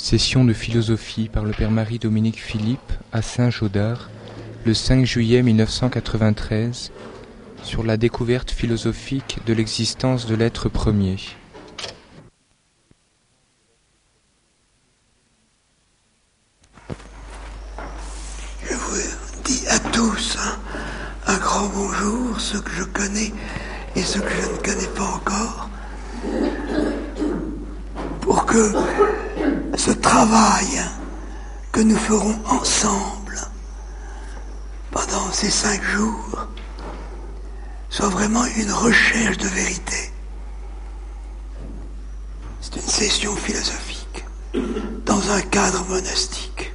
Session de philosophie par le père Marie-Dominique Philippe à Saint-Gaudard, le 5 juillet 1993, sur la découverte philosophique de l'existence de l'être premier. Je vous dis à tous un grand bonjour, ceux que je connais et ceux que je ne connais pas encore, pour que ce travail que nous ferons ensemble pendant ces 5 jours soit vraiment une recherche de vérité. C'est une session philosophique dans un cadre monastique.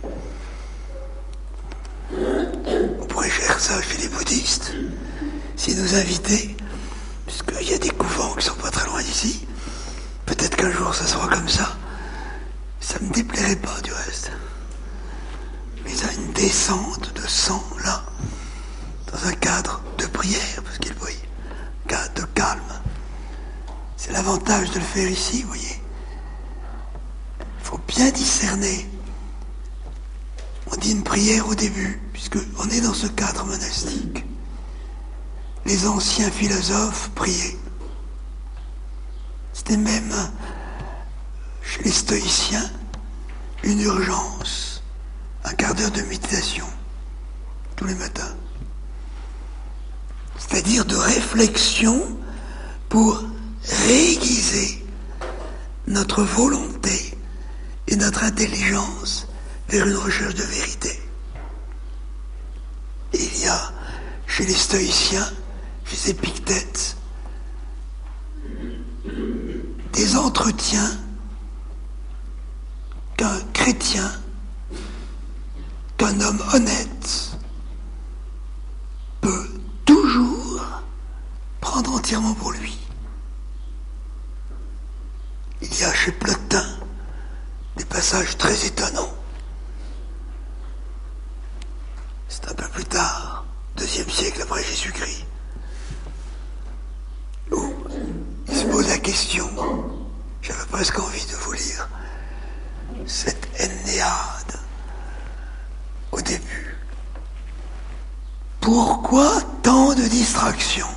On pourrait faire ça chez les bouddhistes, s'ils nous invitaient, puisqu'il y a des couvents qui sont pas très loin d'ici. Peut-être qu'un jour ça sera comme ça. Ça me déplairait pas du reste. Mais il y a une descente de sang là, dans un cadre de prière, parce qu'il voyait, un cadre de calme. C'est l'avantage de le faire ici, vous voyez. Il faut bien discerner. On dit une prière au début, puisqu'on est dans ce cadre monastique. Les anciens philosophes priaient. C'était même, chez les stoïciens, une urgence, un quart d'heure de méditation, tous les matins. C'est-à-dire de réflexion pour réaiguiser notre volonté et notre intelligence vers une recherche de vérité. Et il y a, chez les stoïciens, chez Épictète, des entretiens qu'un chrétien, qu'un homme honnête peut toujours prendre entièrement pour lui. Il y a chez Plotin des passages très étonnants. C'est un peu plus tard, 2e siècle après Jésus-Christ, où il se pose la question, j'avais presque envie de vous lire cette Ennéade au début. Pourquoi tant de distractions?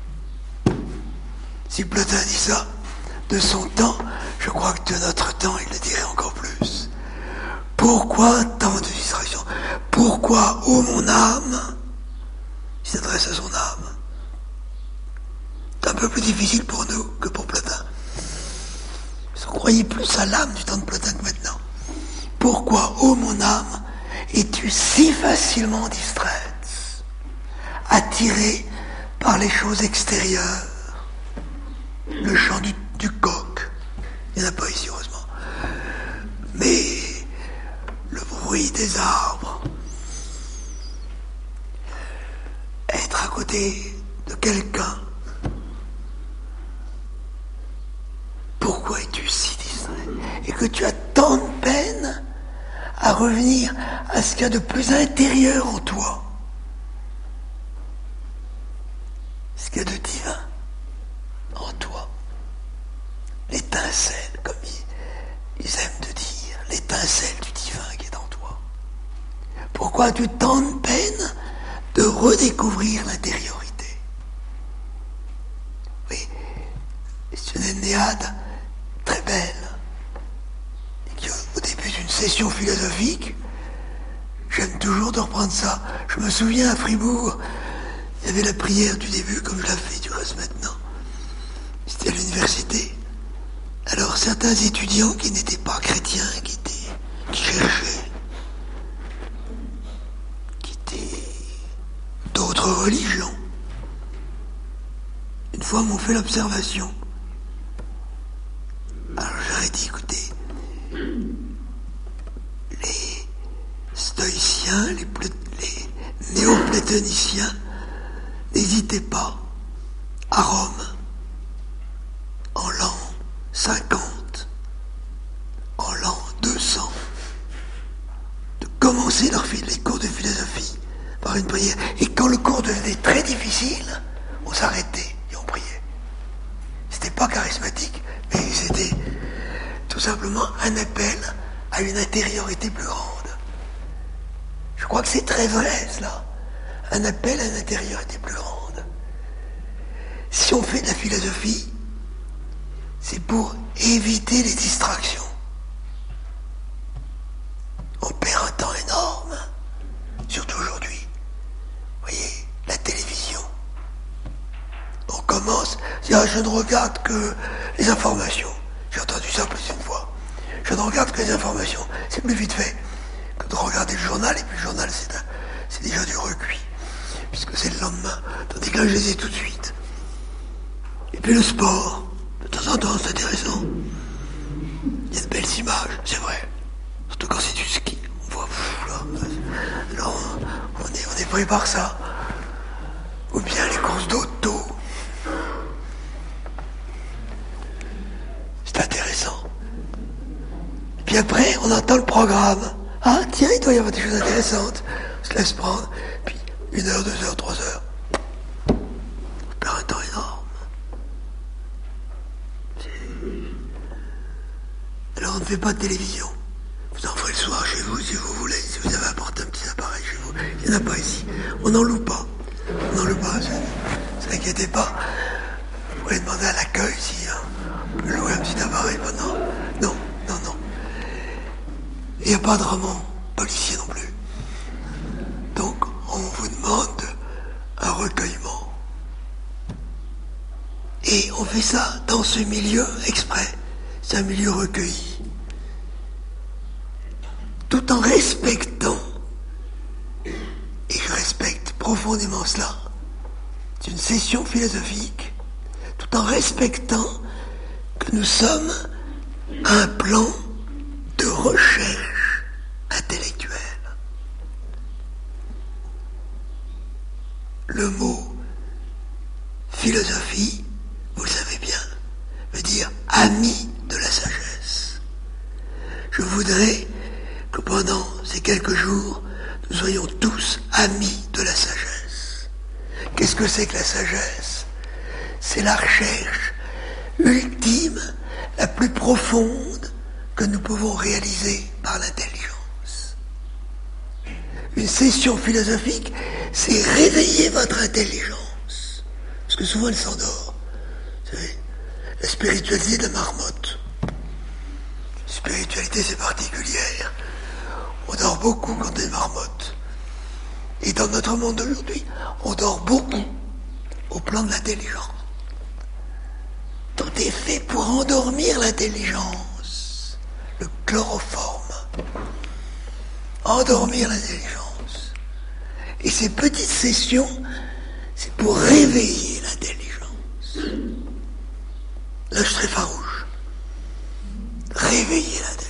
Si Plotin dit ça de son temps, je crois que de notre temps, il le dirait encore plus. Pourquoi tant de distractions? Pourquoi, ô mon âme? Il s'adresse à son âme. C'est un peu plus difficile pour nous que pour Plotin. On croyait plus à l'âme du temps de Plotin que maintenant. Pourquoi, ô mon âme, es-tu si facilement distraite, attirée par les choses extérieures? Le chant du coq, il n'y en a pas ici heureusement, mais le bruit des arbres, être à côté de quelqu'un. Pourquoi es-tu si distrait? Et que tu as tant de peine à revenir à ce qu'il y a de plus intérieur en toi, ce qu'il y a de divin en toi, l'étincelle, comme ils aiment de dire, l'étincelle du divin qui est en toi. Pourquoi as-tu tant de peine de redécouvrir l'intériorité? Oui, c'est une Ennéade très belle, et qui au début d'une session philosophique, j'aime toujours de reprendre ça. Je me souviens à Fribourg, il y avait la prière du début, comme je la fais du reste maintenant. C'était à l'université. Alors certains étudiants qui n'étaient pas chrétiens, qui cherchaient, qui étaient d'autres religions, une fois m'ont fait l'observation. Alors j'aurais dit, écoutez, les stoïciens, les néo-platoniciens n'hésitaient pas à Rome, en l'an 50, en l'an 200, de commencer les cours de philosophie par une prière. Et quand le cours devenait très difficile, on s'arrêtait et on priait. C'était pas charismatique, mais c'était tout simplement un appel à à une intériorité plus grande. Je crois que c'est très vrai, cela. Un appel à une intériorité plus grande. Si on fait de la philosophie, c'est pour éviter les distractions. On perd un temps énorme, surtout aujourd'hui. Vous voyez, la télévision. On commence, je ne regarde que les informations. J'ai entendu ça plus d'une fois. Je ne regarde que les informations. C'est plus vite fait que de regarder le journal, et puis le journal, c'est déjà du recuit, puisque c'est le lendemain. Tandis que là, je les ai tout de suite. Et puis le sport, de temps en temps, c'est intéressant. Il y a de belles images, c'est vrai. Surtout quand c'est du ski. On voit, là. Alors, on est pris par ça. Ou bien les courses d'auto. C'est intéressant. Et puis après, on entend le programme. Ah, tiens, il doit y avoir des choses intéressantes. On se laisse prendre. Puis, 1 heure, 2 heures, 3 heures. On perd un temps énorme. Alors, on ne fait pas de télévision. Vous en ferez le soir chez vous, si vous voulez. Si vous avez apporté un petit appareil chez vous. Il n'y en a pas ici. On n'en loue pas. On n'en loue pas. Ne vous inquiétez pas. Vous pouvez demander à l'accueil si on peut louer un petit appareil pendant. Non. Il n'y a pas de roman policier non plus. Donc, on vous demande un recueillement. Et on fait ça dans ce milieu exprès. C'est un milieu recueilli. Tout en respectant, et je respecte profondément cela, c'est une session philosophique, tout en respectant que nous sommes à un plan de recherche intellectuelle. Le mot philosophie, vous le savez bien, veut dire ami de la sagesse. Je voudrais que pendant ces quelques jours, nous soyons tous amis de la sagesse. Qu'est-ce que c'est que la sagesse? C'est la recherche ultime, la plus profonde que nous pouvons réaliser par l'intelligence. Une session philosophique, c'est réveiller votre intelligence. Parce que souvent elle s'endort. Vous savez, la spiritualité de la marmotte. La spiritualité, c'est particulière. On dort beaucoup quand on est marmotte. Et dans notre monde d'aujourd'hui, on dort beaucoup au plan de l'intelligence. Tout est fait pour endormir l'intelligence. Le chloroforme. Endormir l'intelligence. Et ces petites sessions, c'est pour réveiller l'intelligence. Là, je serai farouche. Réveiller l'intelligence.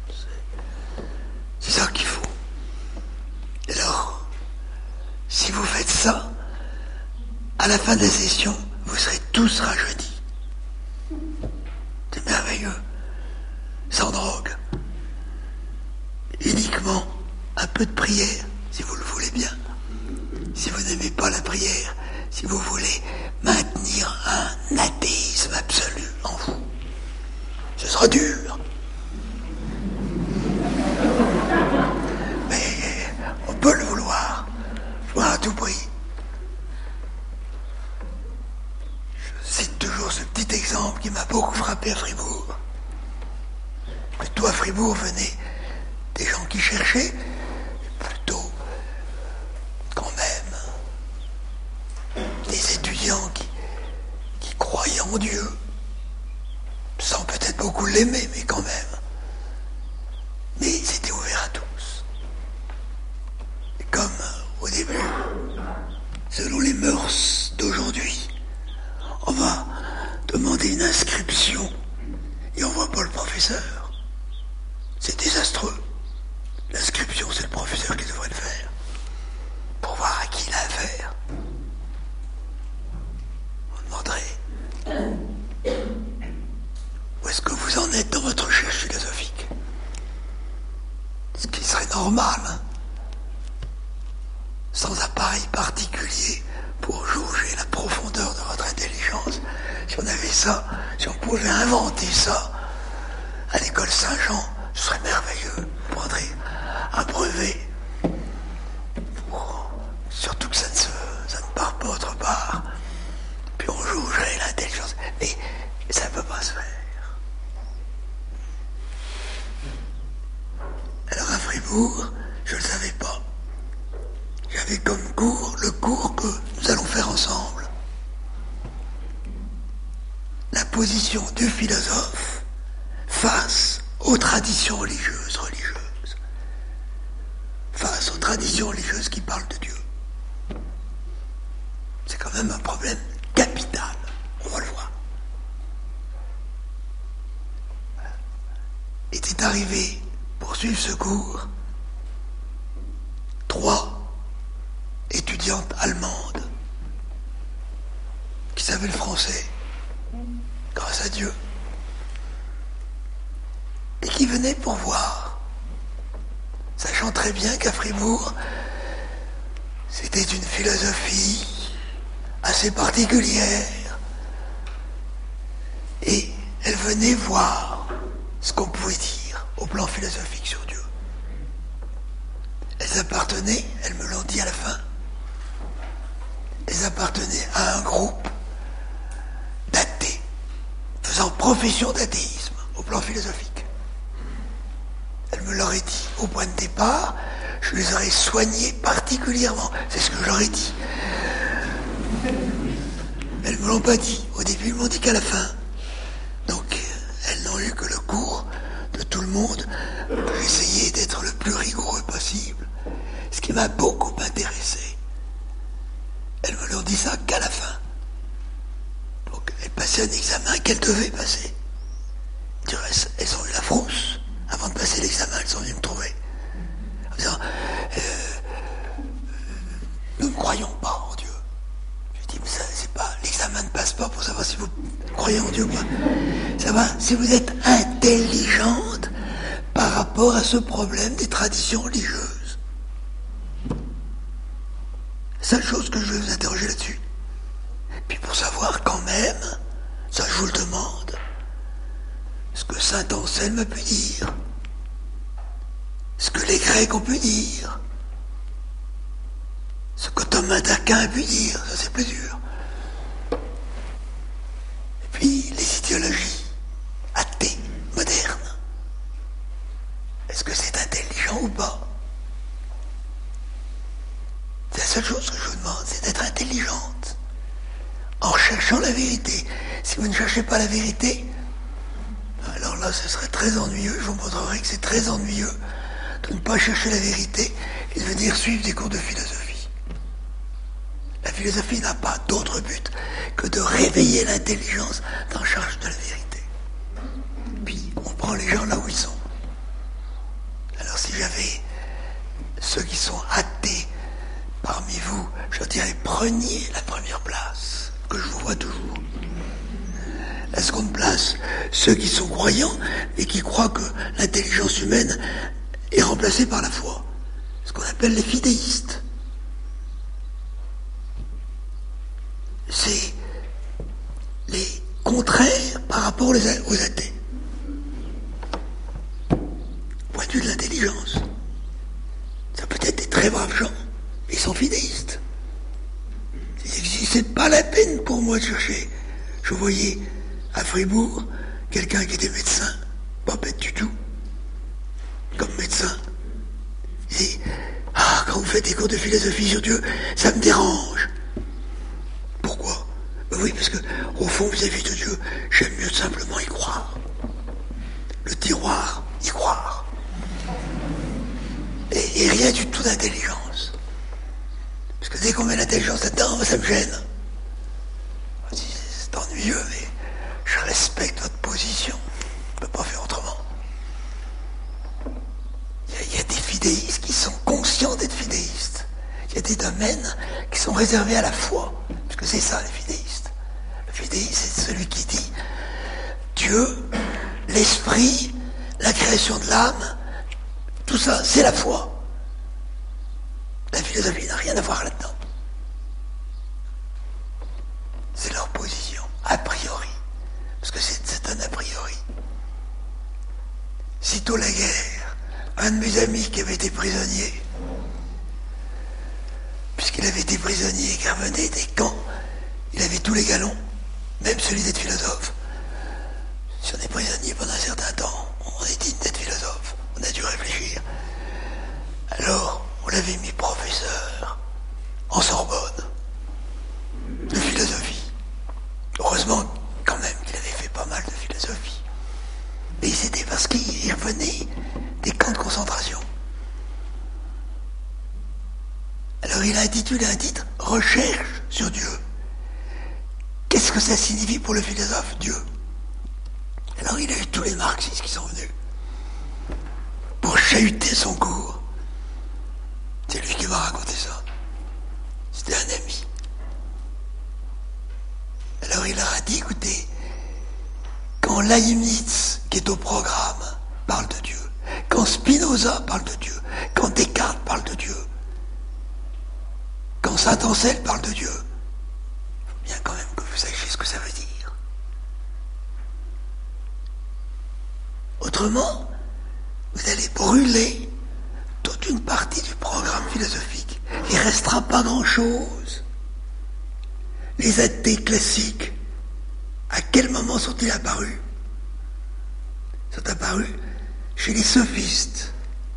C'est ça qu'il faut. Et alors, si vous faites ça, à la fin de la session, vous serez tous rajeunis. C'est merveilleux. Sans drogue. Uniquement un peu de prière, si vous le voulez bien. Si vous n'aimez pas la prière, si vous voulez maintenir un athéisme absolu en vous, ce sera dur. Mais on peut le vouloir à tout prix. Je cite toujours ce petit exemple qui m'a beaucoup frappé à Fribourg. Plutôt à Fribourg venaient des gens qui cherchaient, plutôt quand même des étudiants qui croyaient en Dieu, sans peut-être beaucoup l'aimer, mais quand même. Mais c'était ouvert à tous. Et comme au début, selon les mœurs d'aujourd'hui, on va demander une inscription et on voit pas le professeur. C'est désastreux. L'inscription, c'est le professeur qui devrait le faire. Pour voir à qui il a affaire. On demanderait: où est-ce que vous en êtes dans votre recherche philosophique? Ce qui serait normal, hein, sans appareil particulier pour jauger la profondeur de votre intelligence. Si on avait ça, si on pouvait inventer ça à l'école Saint-Jean, ce serait merveilleux. abreuver. Surtout que ça ne part pas autre part. Puis on joue au jeu et l'intelligence. Mais ça ne peut pas se faire. Alors à Fribourg, je ne le savais pas. J'avais comme cours le cours que nous allons faire ensemble. La position du philosophe face aux traditions religieuses. Face aux traditions religieuses qui parlent de Dieu. C'est quand même un problème capital. On va le voir. Était arrivé pour suivre ce cours 3 étudiantes allemandes qui savaient le français, grâce à Dieu, et qui venaient pour voir, sachant très bien qu'à Fribourg, c'était une philosophie assez particulière, et elles venaient voir ce qu'on pouvait dire au plan philosophique sur Dieu. Elles appartenaient, elles me l'ont dit à la fin, elles appartenaient à un groupe d'athées, faisant profession d'athéisme au plan philosophique. Elles me l'auraient dit au point de départ, je les aurais soignés particulièrement, c'est ce que je leur ai dit. Elles ne me l'ont pas dit, au début ils m'ont dit qu'à la fin. Donc elles n'ont eu que le cours de tout le monde. J'ai essayé d'être le plus rigoureux possible, ce qui m'a beaucoup intéressé. Elles me l'ont dit ça qu'à la fin. Donc elles passaient un examen qu'elles devaient passer. Du reste, elles ont eu la frousse. Avant de passer l'examen, elles sont venues me trouver. En disant, nous ne croyons pas en Dieu. Je dis, mais ça, c'est pas, l'examen ne passe pas pour savoir si vous croyez en Dieu ou pas. Ça va, si vous êtes intelligente par rapport à ce problème des traditions religieuses. Seule chose que je vais vous interroger là-dessus. Puis pour savoir quand même, ça je vous le demande, ce que saint Anselme a pu dire, ce que les Grecs ont pu dire, ce que Thomas d'Aquin a pu dire, ça c'est plus dur. Et puis les idéologies athées, modernes. Est-ce que c'est intelligent ou pas? C'est la seule chose que je vous demande, c'est d'être intelligente. En recherchant la vérité. Si vous ne cherchez pas la vérité, alors là, ce serait très ennuyeux. Je vous montrerai que c'est très ennuyeux de ne pas chercher la vérité et de venir suivre des cours de philosophie. La philosophie n'a pas d'autre but que de réveiller l'intelligence en charge de la vérité. Puis, on prend les gens là où ils sont. Alors, si j'avais ceux qui sont athées parmi vous, je dirais, prenez la première place, que je vous vois toujours. La seconde place, ceux qui sont croyants, mais qui croient que l'intelligence humaine est remplacée par la foi. Ce qu'on appelle les fidéistes. C'est les contraires par rapport aux athées. Point de vue de l'intelligence. Ça peut être des très braves gens, mais ils sont fidéistes. C'est pas la peine pour moi de chercher. Je voyais à Fribourg quelqu'un qui était médecin, pas bête du tout, comme médecin. Il dit, quand vous faites des cours de philosophie sur Dieu, ça me dérange. Pourquoi? Ben oui, parce que au fond, vis-à-vis de Dieu, j'aime mieux simplement y croire. Le tiroir, y croire. Et rien du tout d'intelligence. Parce que dès qu'on met l'intelligence là-dedans, ça me gêne. C'est ennuyeux, mais je respecte votre position. Je ne peux pas faire autrement. Il y a des fidéistes qui sont conscients d'être fidéistes. Il y a des domaines qui sont réservés à la foi. Parce que c'est ça, les fidéistes. Le fidéiste, c'est celui qui dit Dieu, l'esprit, la création de l'âme, tout ça, c'est la foi. La philosophie n'a rien à voir là-dedans. C'est leur position, a priori. Parce que c'est un a priori. Sitôt la guerre, un de mes amis qui avait été prisonnier. Puisqu'il avait été prisonnier et qu'il revenait des camps, il avait tous les galons, même celui d'être philosophe. Si on est prisonnier pendant un certain temps, on est digne d'être philosophe. On a dû réfléchir. Alors, on l'avait mis professeur en Sorbonne de philosophie. Heureusement, quand même, qu'il avait fait pas mal de philosophie. Mais c'était parce qu'il revenait des camps de concentration. Alors il a intitulé un titre « Recherche sur Dieu ». Qu'est-ce que ça signifie pour le philosophe, Dieu? Alors il a eu tous les marxistes qui sont venus pour chahuter son cours. C'est lui qui m'a raconté ça. C'était un ami. Alors il leur a dit, écoutez, quand Leibniz, qui est au programme, parle de Dieu, quand Spinoza parle de Dieu, quand Descartes parle de Dieu, quand Saint-Anselme parle de Dieu, il faut bien quand même que vous sachiez ce que ça veut dire. Autrement, vous allez brûler toute une partie du programme philosophique. Il ne restera pas grand-chose. Les athées classiques, à quel moment sont-ils apparus? Ils sont apparus chez les sophistes.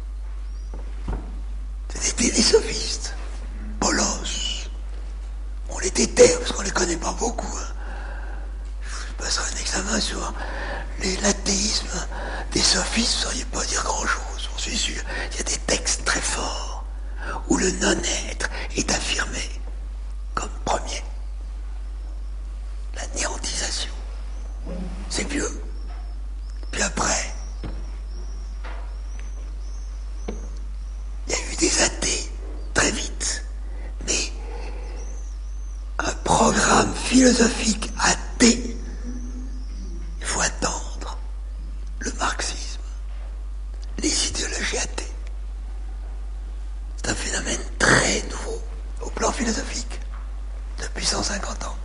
C'était des sophistes. Polos. On les déterre parce qu'on ne les connaît pas beaucoup. Je passerai un examen sur l'athéisme des sophistes, vous ne sauriez pas dire grand-chose, j'en suis sûr. Il y a des textes très forts où le non-être est affirmé comme premier. La néantisation. C'est mieux. Puis après, il y a eu des athées très vite. Mais un programme philosophique athée, il faut attendre le marxisme, les idéologies athées. C'est un phénomène très nouveau au plan philosophique depuis 150 ans.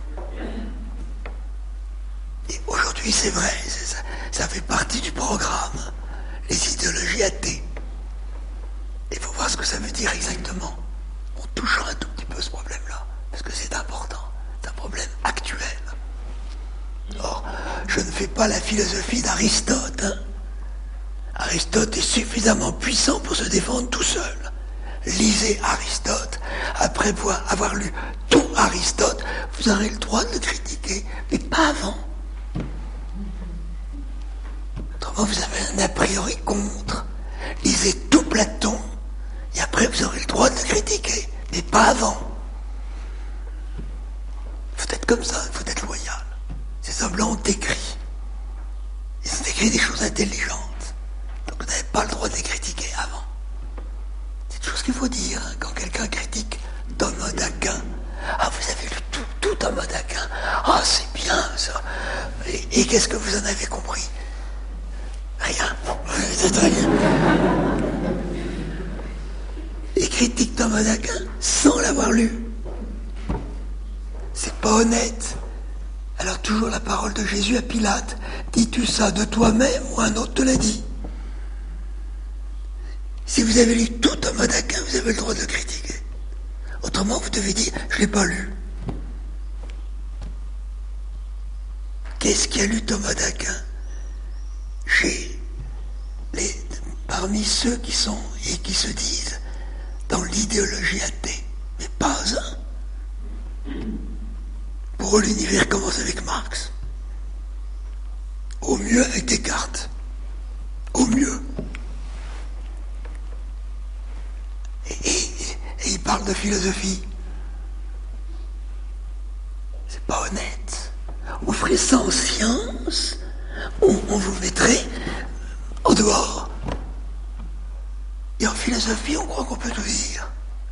Et aujourd'hui, c'est vrai, ça fait partie du programme, les idéologies athées. Il faut voir ce que ça veut dire exactement. On touchera un tout petit peu ce problème-là, parce que c'est important, c'est un problème actuel. Or, je ne fais pas la philosophie d'Aristote. Aristote est suffisamment puissant pour se défendre tout seul. Lisez Aristote, après avoir lu tout Aristote, vous aurez le droit de le critiquer, mais pas avant. Autrement, vous avez un a priori contre. Lisez tout Platon, et après vous aurez le droit de le critiquer, mais pas avant. Il faut être comme ça, il faut être loyal. Ces hommes-là ont écrit. Ils ont écrit des choses intelligentes. Donc vous n'avez pas le droit de les critiquer avant. C'est tout ce qu'il faut dire hein, quand quelqu'un critique Thomas d'Aquin. Ah, vous avez lu tout Thomas d'Aquin. Ah, c'est bien ça. Et qu'est-ce que vous en avez compris? Rien. C'est très bien. Et critique Thomas d'Aquin sans l'avoir lu. C'est pas honnête. Alors toujours la parole de Jésus à Pilate. Dis-tu ça de toi-même ou un autre te l'a dit? Si vous avez lu tout Thomas d'Aquin, vous avez le droit de le critiquer. Autrement, vous devez dire, je ne l'ai pas lu. Qu'est-ce qui a lu Thomas d'Aquin? Parmi ceux qui sont et qui se disent dans l'idéologie athée, mais pas un. Pour eux, l'univers commence avec Marx. Au mieux avec Descartes. Au mieux. Et il parle de philosophie. C'est pas honnête. Vous ferez ça en science, on vous mettrait en dehors. Et en philosophie, on croit qu'on peut tout dire.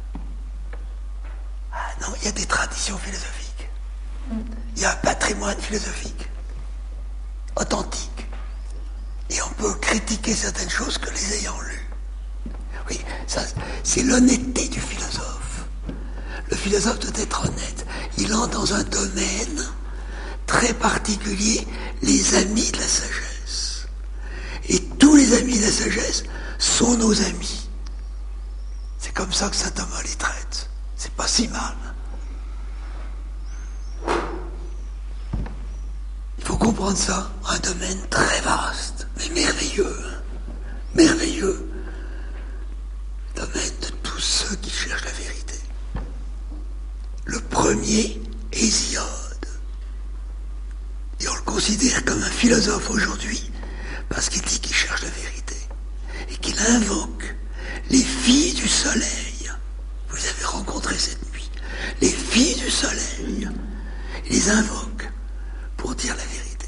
Ah non, il y a des traditions philosophiques. Il y a un patrimoine philosophique authentique. Et on peut critiquer certaines choses que les ayant lues. Oui, ça, c'est l'honnêteté du philosophe. Le philosophe doit être honnête. Il entre dans un domaine très particulier, les amis de la sagesse. Et tous les amis de la sagesse sont nos amis. C'est comme ça que saint Thomas les traite. C'est pas si mal. Il faut comprendre ça, un domaine très vaste, mais merveilleux. Merveilleux. Le domaine de tous ceux qui cherchent la vérité. Le premier, Hésiode. Et on le considère comme un philosophe aujourd'hui, parce qu'il dit qu'il cherche la vérité. Et qu'il invoque les filles du soleil. Vous les avez rencontrées cette nuit. Les filles du soleil. Il les invoque pour dire la vérité.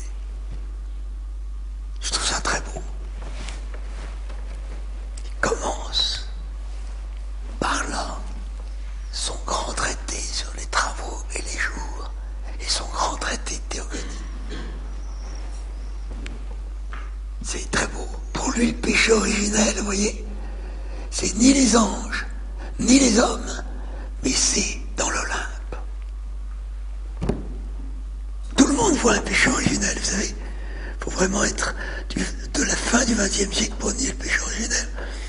Je trouve ça très beau. Il commence par là son grand traité sur les travaux et les jours et son grand traité de théogonie. C'est très beau. Pour lui, le péché originel, vous voyez, c'est ni les anges, ni les hommes, mais c'est dans l'Olympe. Tout le monde voit un péché originel, vous savez. Il faut vraiment être de la fin du XXe siècle pour nier le péché originel.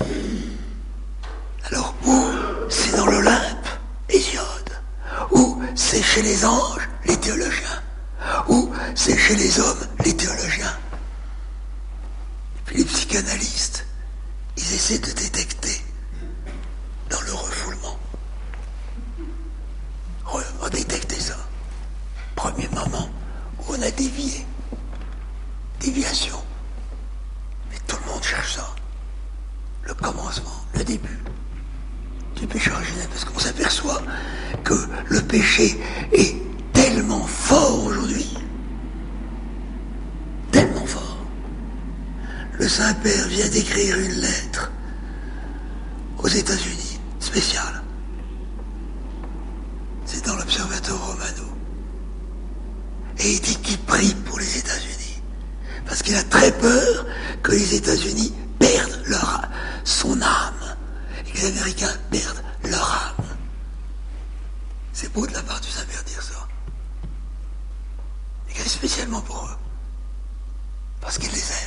Alors, où c'est dans l'Olympe, Hésiode, où c'est chez les anges, les théologiens, où c'est chez les hommes, les théologiens. Puis les psychanalystes, ils essaient de détecter dans le refoulement. On a détecté ça. Premier moment où on a dévié. Déviation. Mais tout le monde cherche ça. Le commencement, le début du péché originel. Parce qu'on s'aperçoit que le péché est tellement fort aujourd'hui. Tellement fort. Le Saint-Père vient d'écrire une lettre aux États-Unis, spéciale. C'est dans l'Observatoire Romano. Et il dit qu'il prie pour les États-Unis. Parce qu'il a très peur que les États-Unis perdent son âme. Et que les Américains perdent leur âme. C'est beau de la part du Saint-Père dire ça. Il écrit spécialement pour eux. Parce qu'il les aime.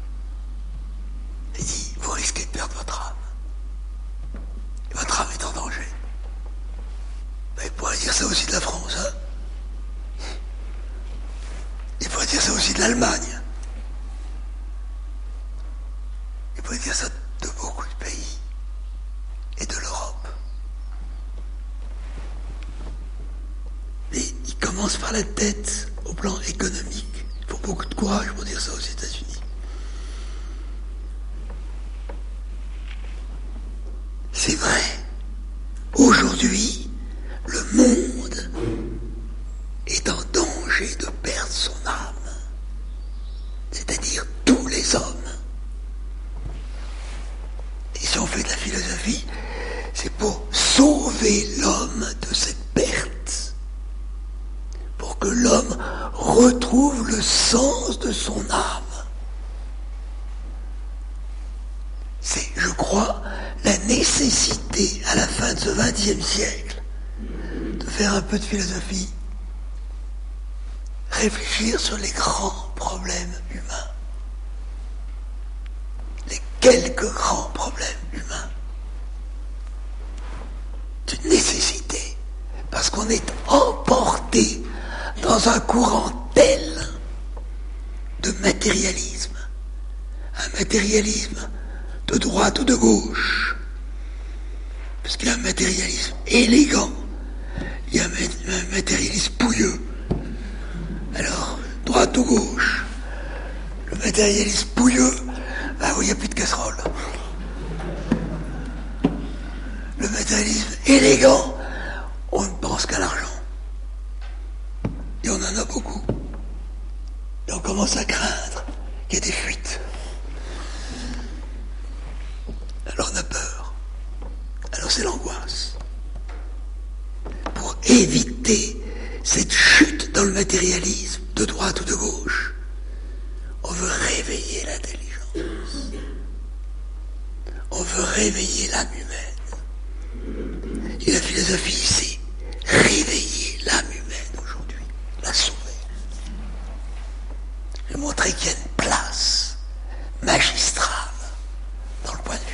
Il dit, vous risquez de perdre votre âme. Et votre âme est en danger. Ben, il pourrait dire ça aussi de la France, hein. Il pourrait dire ça aussi de l'Allemagne. Il pourrait dire ça de beaucoup de pays. Et de l'Europe. Mais il commence par la tête au plan économique. Il faut beaucoup de courage pour dire ça aux États-Unis. C'est vrai. Aujourd'hui, le monde est en danger de perdre son âme. C'est-à-dire tous les hommes. Et si on fait de la philosophie, c'est pour sauver l'homme de cette perte. Pour que l'homme retrouve le sens de son âme. C'est, je crois, la nécessité, à la fin de ce XXe siècle, de faire un peu de philosophie, réfléchir sur les grands problèmes humains, les quelques grands problèmes humains, d'une nécessité, parce qu'on est emporté dans un courant tel de matérialisme, un matérialisme de droite ou de gauche, parce qu'il y a un matérialisme élégant, il y a un matérialisme pouilleux. Alors, droite ou gauche, le matérialisme pouilleux, bah oui, il n'y a plus de casserole. Le matérialisme élégant, on ne pense qu'à l'argent. Et on en a beaucoup. Et on commence à craindre qu'il y ait des fuites. Alors on a peur. Alors c'est l'angoisse. Pour éviter cette chute dans le matérialisme, de droite ou de gauche, on veut réveiller l'intelligence. On veut réveiller l'âme humaine. Et la philosophie, c'est réveiller l'âme humaine aujourd'hui, la sauver. Je vais montrer qu'il y a une place magistrale dans le point de vue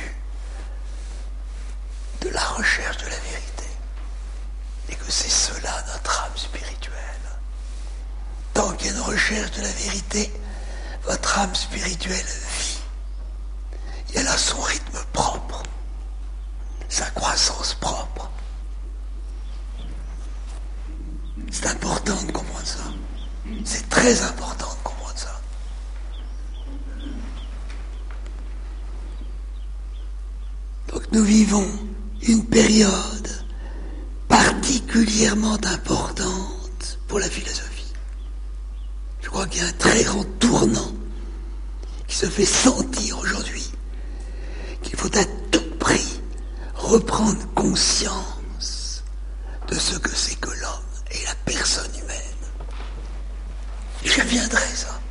et que c'est cela notre âme spirituelle. Tant qu'il y a une recherche de la vérité, votre âme spirituelle vit. Et elle a son rythme propre, sa croissance propre. C'est important de comprendre ça. C'est très important de comprendre ça. Donc nous vivons une période particulièrement importante pour la philosophie. Je crois qu'il y a un très grand tournant qui se fait sentir aujourd'hui, qu'il faut à tout prix reprendre conscience de ce que c'est que l'homme et la personne humaine. Et je viendrai ça.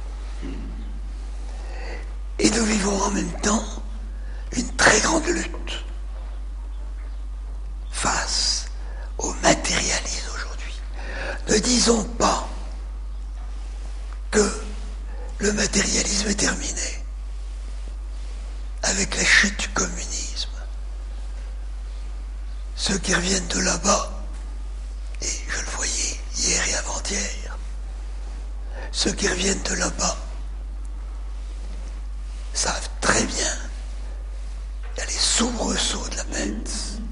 Et nous vivons en même temps une très grande lutte face au matérialisme aujourd'hui. Ne disons pas que le matérialisme est terminé avec la chute du communisme. Ceux qui reviennent de là-bas, et je le voyais hier et avant-hier, ceux qui reviennent de là-bas savent très bien qu'il y a les soubresauts de la bête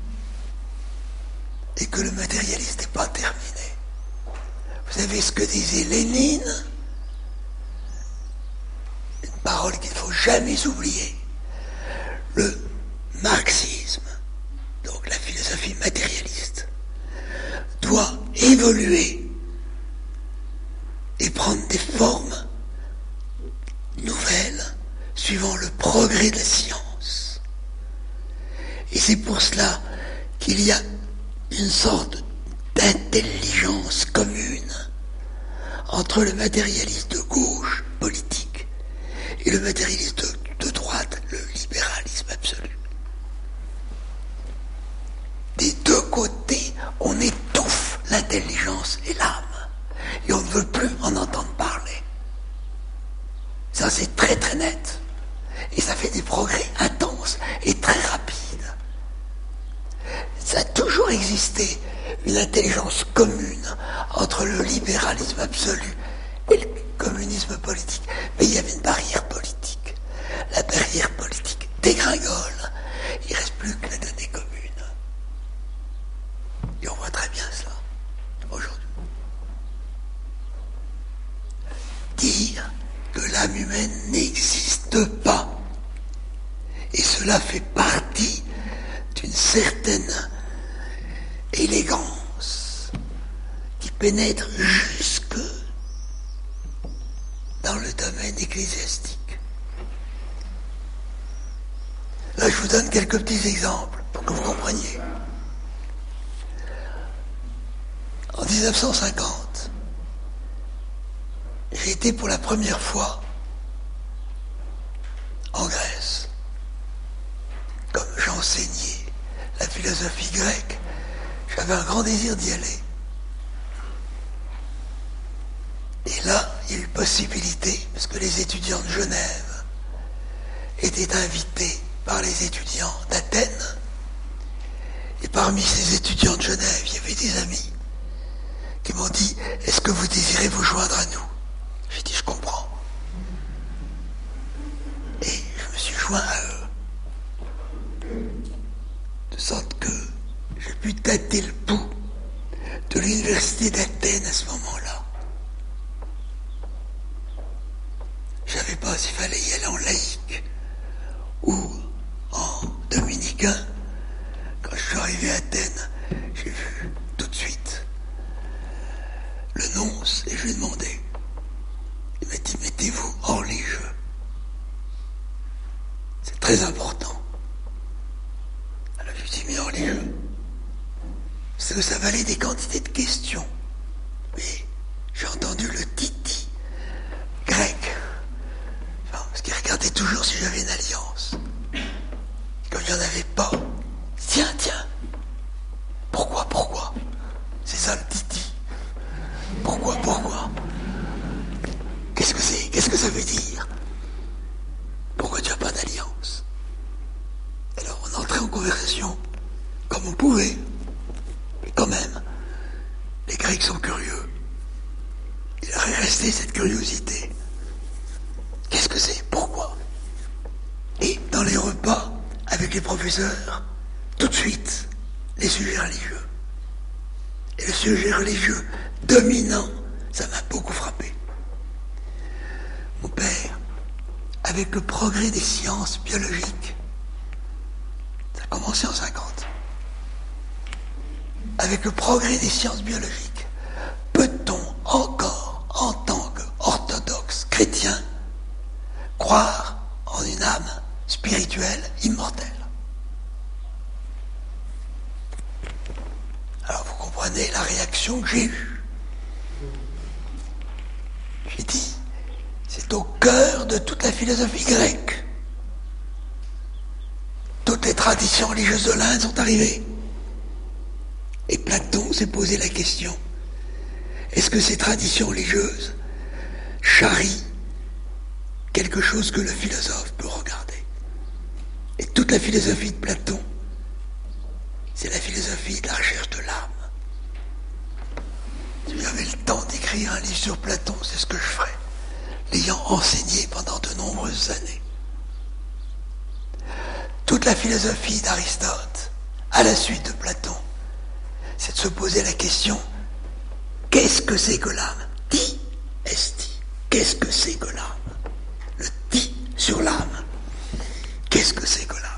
et que le matérialisme n'est pas terminé. Vous savez ce que disait Lénine? Une parole qu'il ne faut jamais oublier. Le marxisme, donc la philosophie matérialiste, doit évoluer et prendre des formes nouvelles suivant le progrès de la science. Et c'est pour cela qu'il y a une sorte d'intelligence commune entre le matérialiste de gauche politique et le matérialiste de droite, le libéralisme absolu. Des deux côtés, on étouffe l'intelligence et l'âme, et on ne veut plus en entendre parler. Ça, c'est très très net, et ça fait des progrès intenses et très rapides. Ça a toujours existé une intelligence commune entre le libéralisme absolu et le communisme politique. Mais il y avait une barrière politique. La barrière politique dégringole. Il ne reste plus que la donnée commune. Et on voit très bien cela aujourd'hui. Dire que l'âme humaine n'existe pas. Et cela fait partie d'une certaine élégance qui pénètre jusque dans le domaine ecclésiastique. Là, je vous donne quelques petits exemples pour que vous compreniez. En 1950, j'ai été pour la première fois en Grèce. Comme j'enseignais la philosophie grecque, j'avais un grand désir d'y aller. Et là, il y a eu possibilité, parce que les étudiants de Genève étaient invités par les étudiants d'Athènes. Et parmi ces étudiants de Genève, il y avait des amis qui m'ont dit « Est-ce que vous désirez vous joindre à nous ?» J'ai dit « Je comprends ». Et je me suis joint à eux. De sorte que j'ai pu tâter le pouls de l'université d'Athènes à ce moment-là. Je ne savais pas s'il fallait y aller en laïque ou en dominicain. Quand je suis arrivé à Athènes, j'ai vu tout de suite le nonce et je lui ai demandé. Il m'a dit, mettez-vous hors les jeux. C'est très important. Alors je me suis mis hors les jeux. Parce que ça valait des quantités de questions. Mais j'ai entendu le titi grec. Enfin, parce qu'il regardait toujours si j'avais une alliance. Comme il n'y en avait pas, tiens, pourquoi c'est ça le titi. Pourquoi qu'est-ce que c'est? Qu'est-ce que ça veut dire? Pourquoi tu n'as pas d'alliance? Alors on entrait en conversation comme on pouvait, mais quand même Grecs sont curieux. Il leur est resté cette curiosité. Qu'est-ce que c'est? Pourquoi? Et dans les repas avec les professeurs, tout de suite, les sujets religieux. Et le sujet religieux dominant, ça m'a beaucoup frappé. Mon père, avec le progrès des sciences biologiques, ça a commencé en 50. Avec le progrès des sciences biologiques, peut-on encore, en tant qu'orthodoxe chrétien, croire en une âme spirituelle immortelle? Alors vous comprenez la réaction que j'ai eue. J'ai dit, c'est au cœur de toute la philosophie grecque. Toutes les traditions religieuses de l'Inde sont arrivées. Et Platon s'est posé la question, est-ce que ces traditions religieuses charrient quelque chose que le philosophe peut regarder? Et toute la philosophie de Platon, c'est la philosophie de la recherche de l'âme. Si j'avais le temps d'écrire un livre sur Platon, c'est ce que je ferais, l'ayant enseigné pendant de nombreuses années. Toute la philosophie d'Aristote, à la suite de Platon, c'est de se poser la question, qu'est-ce que c'est que l'âme? Ti esti. Qu'est-ce que c'est que l'âme? Le ti sur l'âme. Qu'est-ce que c'est que l'âme?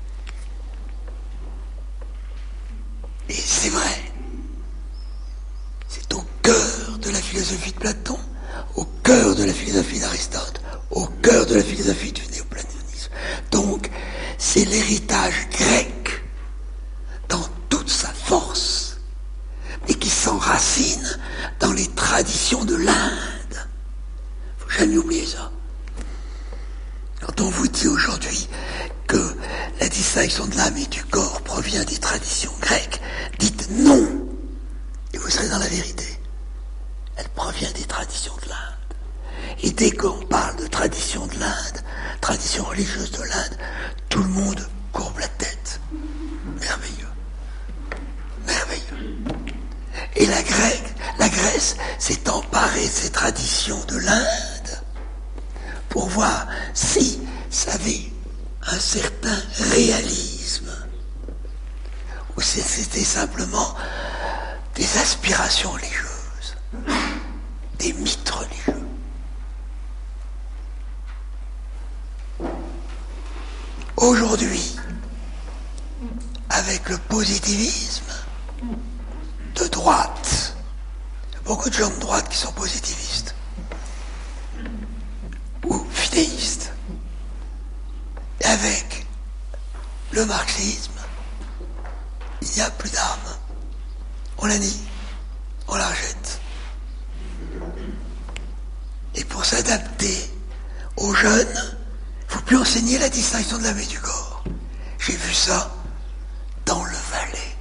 Et c'est vrai. C'est au cœur de la philosophie de Platon, au cœur de la philosophie d'Aristote, au cœur de la philosophie du néoplatonisme. Donc, c'est l'héritage grec dans toute sa force, et qui s'enracine dans les traditions de l'Inde. Faut jamais oublier ça. Quand on vous dit aujourd'hui que la distinction de l'âme et du corps provient des traditions grecques, dites non, et vous serez dans la vérité. Elle provient des traditions de l'Inde. Et dès qu'on parle de tradition de l'Inde, tradition religieuse de l'Inde, tout le monde courbe la tête. Merveilleux. Merveilleux. Et la Grèce s'est emparée de ces traditions de l'Inde pour voir si ça avait un certain réalisme ou si c'était simplement des aspirations religieuses, des mythes religieux. Aujourd'hui, avec le positivisme de droite, il y a beaucoup de gens de droite qui sont positivistes ou fidéistes. Et avec le marxisme, il n'y a plus d'âme. On la nie, on la rejette. Et pour s'adapter aux jeunes, il ne faut plus enseigner la distinction de l'âme et du corps. J'ai vu ça dans le Valais.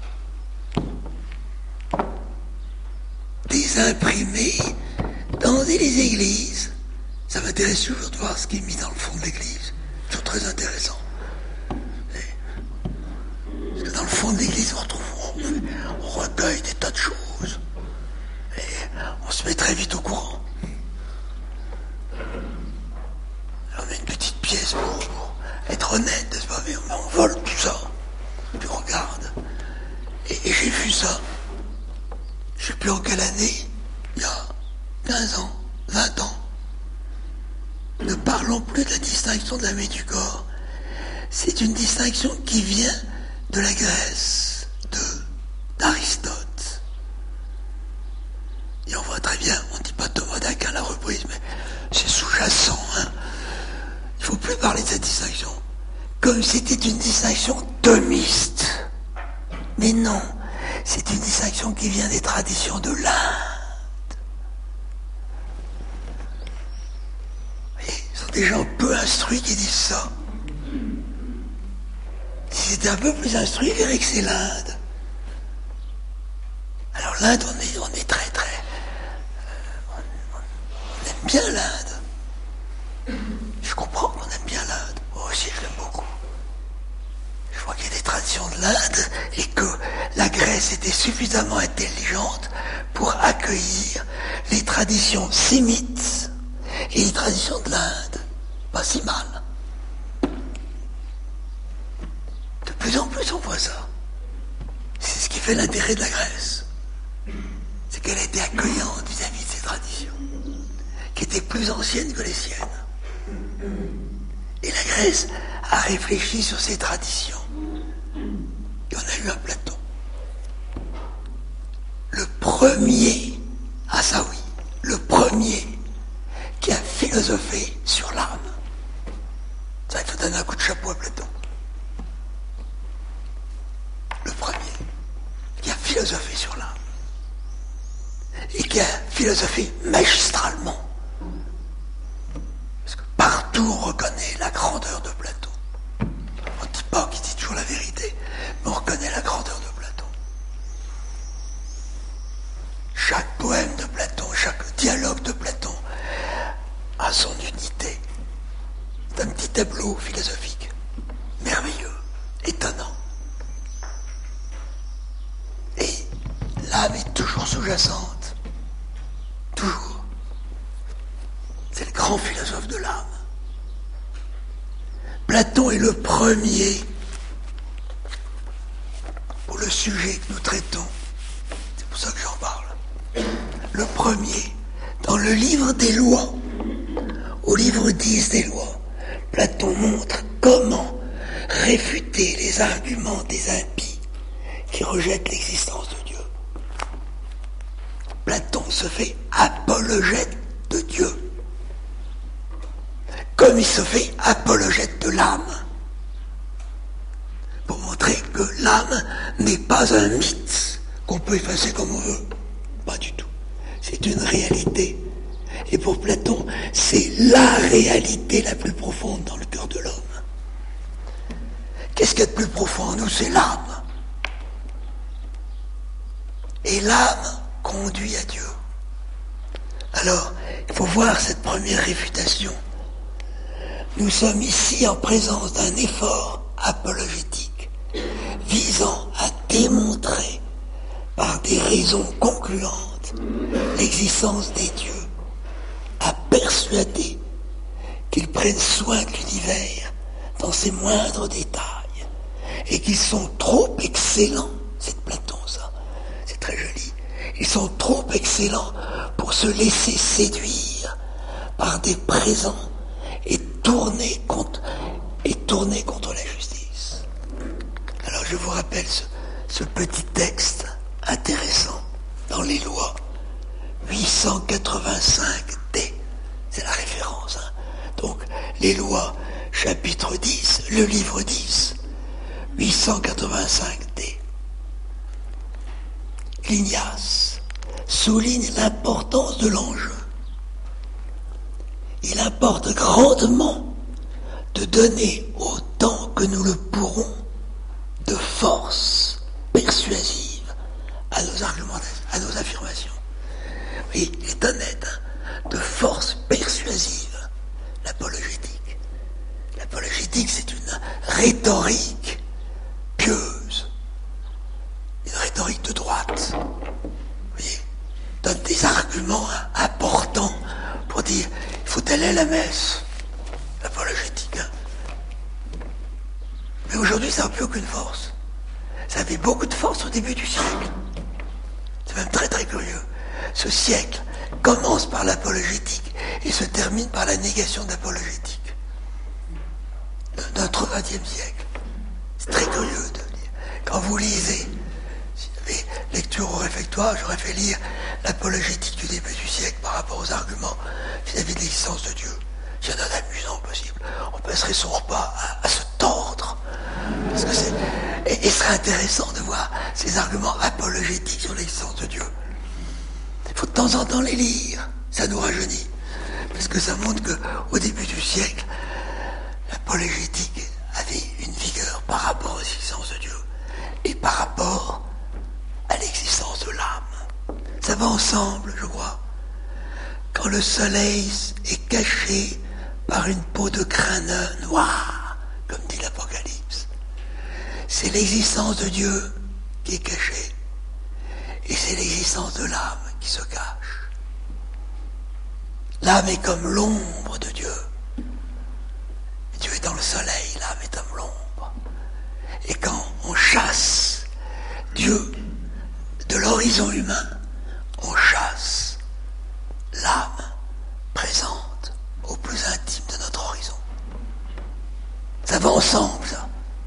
Des imprimés dans les églises. Ça m'intéresse toujours de voir ce qui est mis dans le fond de l'église. C'est toujours très intéressant. Parce que dans le fond de l'église, on recueille des tas de choses. Et on se met très vite au courant. Alors on met une petite pièce pour être honnête, n'est-ce pas? Mais on vole tout ça. Puis on regarde. Et j'ai vu ça. Je ne sais plus en quelle année, il y a 15 ans, 20 ans. Ne parlons plus de la distinction de l'âme et du corps. C'est une distinction qui vient de la Grèce, d'Aristote. Et on voit très bien, on ne dit pas Thomas d'Aquin l'a reprise, mais c'est sous-jacent. Hein. Il ne faut plus parler de cette distinction. Comme c'était une distinction thomiste. Mais non. C'est une distinction qui vient des traditions de l'Inde. Vous voyez, ce sont des gens peu instruits qui disent ça. Si c'était un peu plus instruit, ils verraient que c'est l'Inde. Alors l'Inde, on est très très... on aime bien l'Inde. Je comprends qu'on aime bien l'Inde. Moi aussi, je l'aime beaucoup. Je vois qu'il y a des traditions de l'Inde et que la Grèce est était suffisamment intelligente pour accueillir les traditions sémites et les traditions de l'Inde. Pas si mal. De plus en plus on voit ça. C'est ce qui fait l'intérêt de la Grèce. C'est qu'elle était accueillante vis-à-vis de ces traditions, qui étaient plus anciennes que les siennes. Et la Grèce a réfléchi sur ces traditions. Et on a eu un Platon. Le premier, ça oui, le premier qui a philosophé sur l'âme. Ça, il faut donner un coup de chapeau à Platon. Le premier qui a philosophé sur l'âme. Et qui a philosophé magistralement. Parce que partout on reconnaît la grandeur de Platon. On ne dit pas qu'il dit toujours la vérité, mais on reconnaît la grandeur de Platon. Chaque poème de Platon, chaque dialogue de Platon a son unité. C'est un petit tableau philosophique, merveilleux, étonnant. Et l'âme est toujours sous-jacente. Toujours. C'est le grand philosophe de l'âme. Platon est le premier pour le sujet que nous traitons. C'est pour ça que j'en parle. Le premier, dans le livre des lois, au livre 10 des lois, Platon montre comment réfuter les arguments des impies qui rejettent l'existence de Dieu. Platon se fait apologète de Dieu, comme il se fait apologète de l'âme, pour montrer que l'âme n'est pas un mythe qu'on peut effacer comme on veut. Pas du tout. C'est une réalité. Et pour Platon, c'est la réalité la plus profonde dans le cœur de l'homme. Qu'est-ce qu'il y a de plus profond en nous? C'est l'âme. Et l'âme conduit à Dieu. Alors, il faut voir cette première réfutation. Nous sommes ici en présence d'un effort apologétique visant à démontrer par des raisons concluantes l'existence des dieux, à persuader qu'ils prennent soin de l'univers dans ses moindres détails et qu'ils sont trop excellents, c'est de Platon ça, c'est très joli, ils sont trop excellents pour se laisser séduire par des présents et tourner contre la justice. Alors je vous rappelle ce petit texte intéressant dans les lois 885D, c'est la référence. Donc les lois chapitre 10, le livre 10, 885D. Lignace souligne l'importance de l'enjeu. Il importe grandement de donner autant que nous le pourrons de force persuasive à nos argumentations, à nos affirmations. Oui, il est honnête, de force persuasive, l'apologétique. L'apologétique, c'est une rhétorique pieuse, une rhétorique de droite. Vous voyez, donne des arguments importants pour dire il faut aller à la messe. L'apologétique. Mais aujourd'hui, ça n'a plus aucune force. Ça avait beaucoup de force au début du siècle. C'est même très très curieux. Ce siècle commence par l'apologétique et se termine par la négation de l'apologétique. Notre XXe siècle. C'est très curieux de lire. Quand vous lisez, si vous avez lecture au réfectoire, j'aurais fait lire l'apologétique du début du siècle par rapport aux arguments vis-à-vis de l'existence de Dieu. Il y en a d'amusant possible. On passerait son repas à se tordre. Parce que et ce serait intéressant de voir ces arguments apologétiques sur l'existence de Dieu. Il faut de temps en temps les lire. Ça nous rajeunit. Parce que ça montre qu'au début du siècle, l'apologétique avait une vigueur par rapport à l'existence de Dieu et par rapport à l'existence de l'âme. Ça va ensemble, je crois. Quand le soleil est caché par une peau de crâne noir, comme dit l'Apocalypse, c'est l'existence de Dieu qui est cachée. l'existence de l'âme qui se cache. L'âme est comme l'ombre de Dieu. Dieu est dans le soleil, l'âme est comme l'ombre. Et quand on chasse Dieu de l'horizon humain, on chasse l'âme présente au plus intime de notre horizon. Ça va ensemble, ça.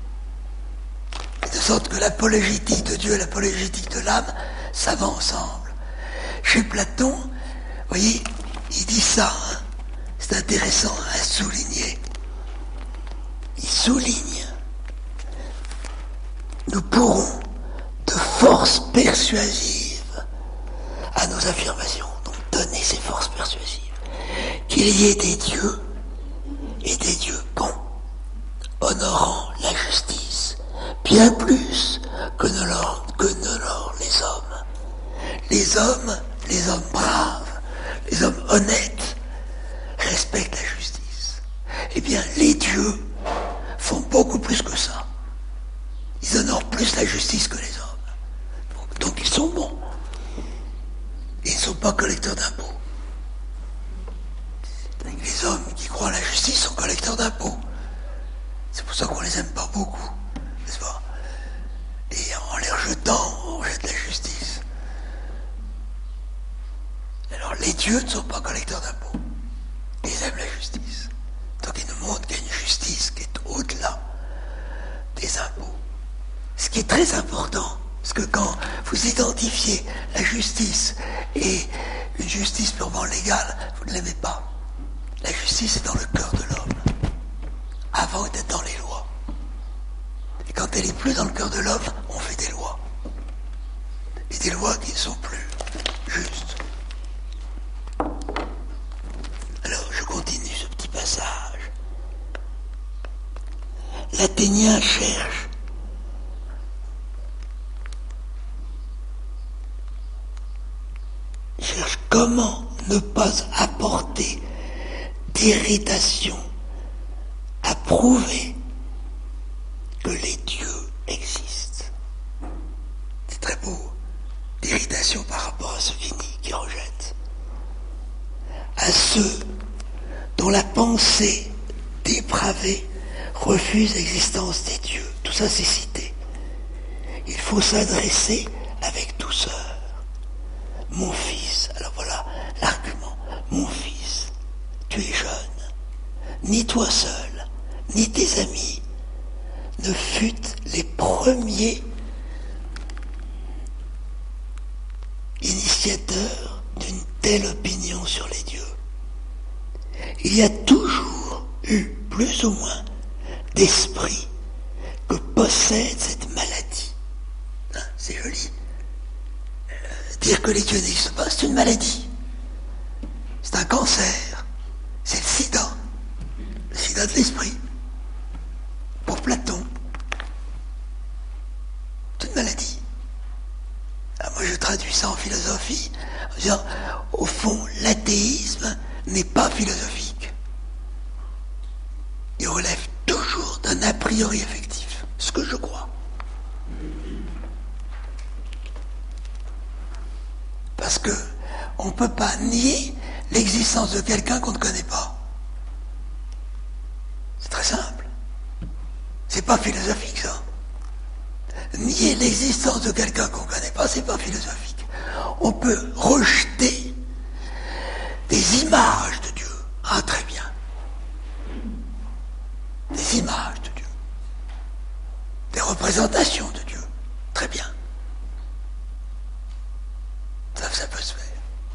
De sorte que l'apologétique de Dieu et l'apologétique de l'âme, ça va ensemble. Chez Platon, vous voyez, il dit ça, hein, c'est intéressant à souligner. Il souligne, nous pourrons de force persuasive à nos affirmations, donc donner ces forces persuasives, qu'il y ait des dieux et des dieux bons, honorant la justice, bien plus que ne l'honorent les hommes. Les hommes braves, les hommes honnêtes, respectent la justice. Eh bien, les dieux font beaucoup plus que ça. Ils honorent plus la justice que les hommes. Donc ils sont bons. Ils ne sont pas collecteurs d'impôts. Les hommes qui croient à la justice sont collecteurs d'impôts. C'est pour ça qu'on les aime pas beaucoup, n'est-ce pas? Et en les rejetant, on rejette la justice. Alors les dieux ne sont pas collecteurs d'impôts. Ils aiment la justice. Donc ils nous montrent qu'il y a une justice qui est au-delà des impôts. Ce qui est très important, parce que quand vous identifiez la justice et une justice purement légale, vous ne l'aimez pas. La justice est dans le cœur de l'homme, avant d'être dans les lois. Et quand elle n'est plus dans le cœur de l'homme, on fait des lois. Et des lois qui ne sont plus justes. Alors, je continue ce petit passage. L'Athénien cherche comment ne pas apporter d'irritation à prouver que les dieux existent. C'est très beau. D'irritation par rapport à ce qui rejette. À ceux dont la pensée dépravée refuse l'existence des dieux. Tout ça c'est cité. Il faut s'adresser avec douceur. Mon fils, alors voilà l'argument. Mon fils, tu es jeune. Ni toi seul, ni tes amis ne fûtes les premiers initiateurs d'une telle opinion sur les dieux. Il y a toujours eu plus ou moins d'esprit que possède cette maladie. Hein, c'est joli. Dire que les dieux n'existent pas, c'est une maladie. C'est un cancer. C'est le sida de l'esprit. Pour Platon, c'est une maladie. Alors moi je traduis ça en philosophie en disant, au fond, l'athéisme n'est pas philosophique. Il relève toujours d'un a priori affectif, ce que je crois. Parce que on ne peut pas nier l'existence de quelqu'un qu'on ne connaît pas. C'est très simple. C'est pas philosophique ça. Nier l'existence de quelqu'un qu'on ne connaît pas, c'est pas philosophique. On peut rejeter des images de Dieu. Ah, très bien. Des images de Dieu. Des représentations de Dieu. Très bien. Ça peut se faire.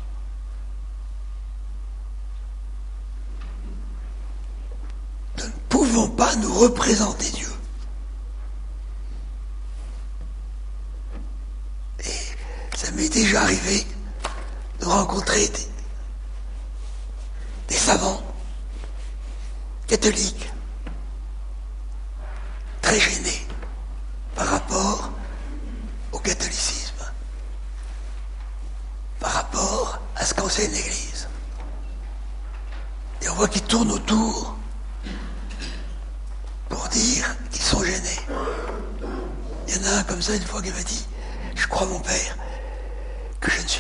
Nous ne pouvons pas nous représenter Dieu. Et ça m'est déjà arrivé de rencontrer des savants catholiques très gênés par rapport au catholicisme, par rapport à ce qu'enseigne l'Église. Et on voit qu'ils tournent autour pour dire qu'ils sont gênés. Il y en a un comme ça une fois qui m'a dit, je crois mon père que je ne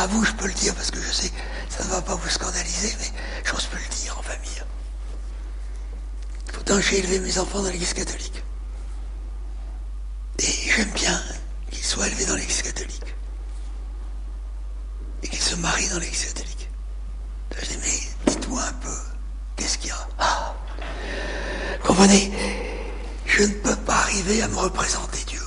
à vous, je peux le dire parce que je sais que ça ne va pas vous scandaliser, mais j'ose peux le dire en famille. Pourtant, j'ai élevé mes enfants dans l'église catholique. Et j'aime bien qu'ils soient élevés dans l'église catholique. Et qu'ils se marient dans l'église catholique. Je dis, mais dites-moi un peu, qu'est-ce qu'il y a? Ah, comprenez, je ne peux pas arriver à me représenter Dieu.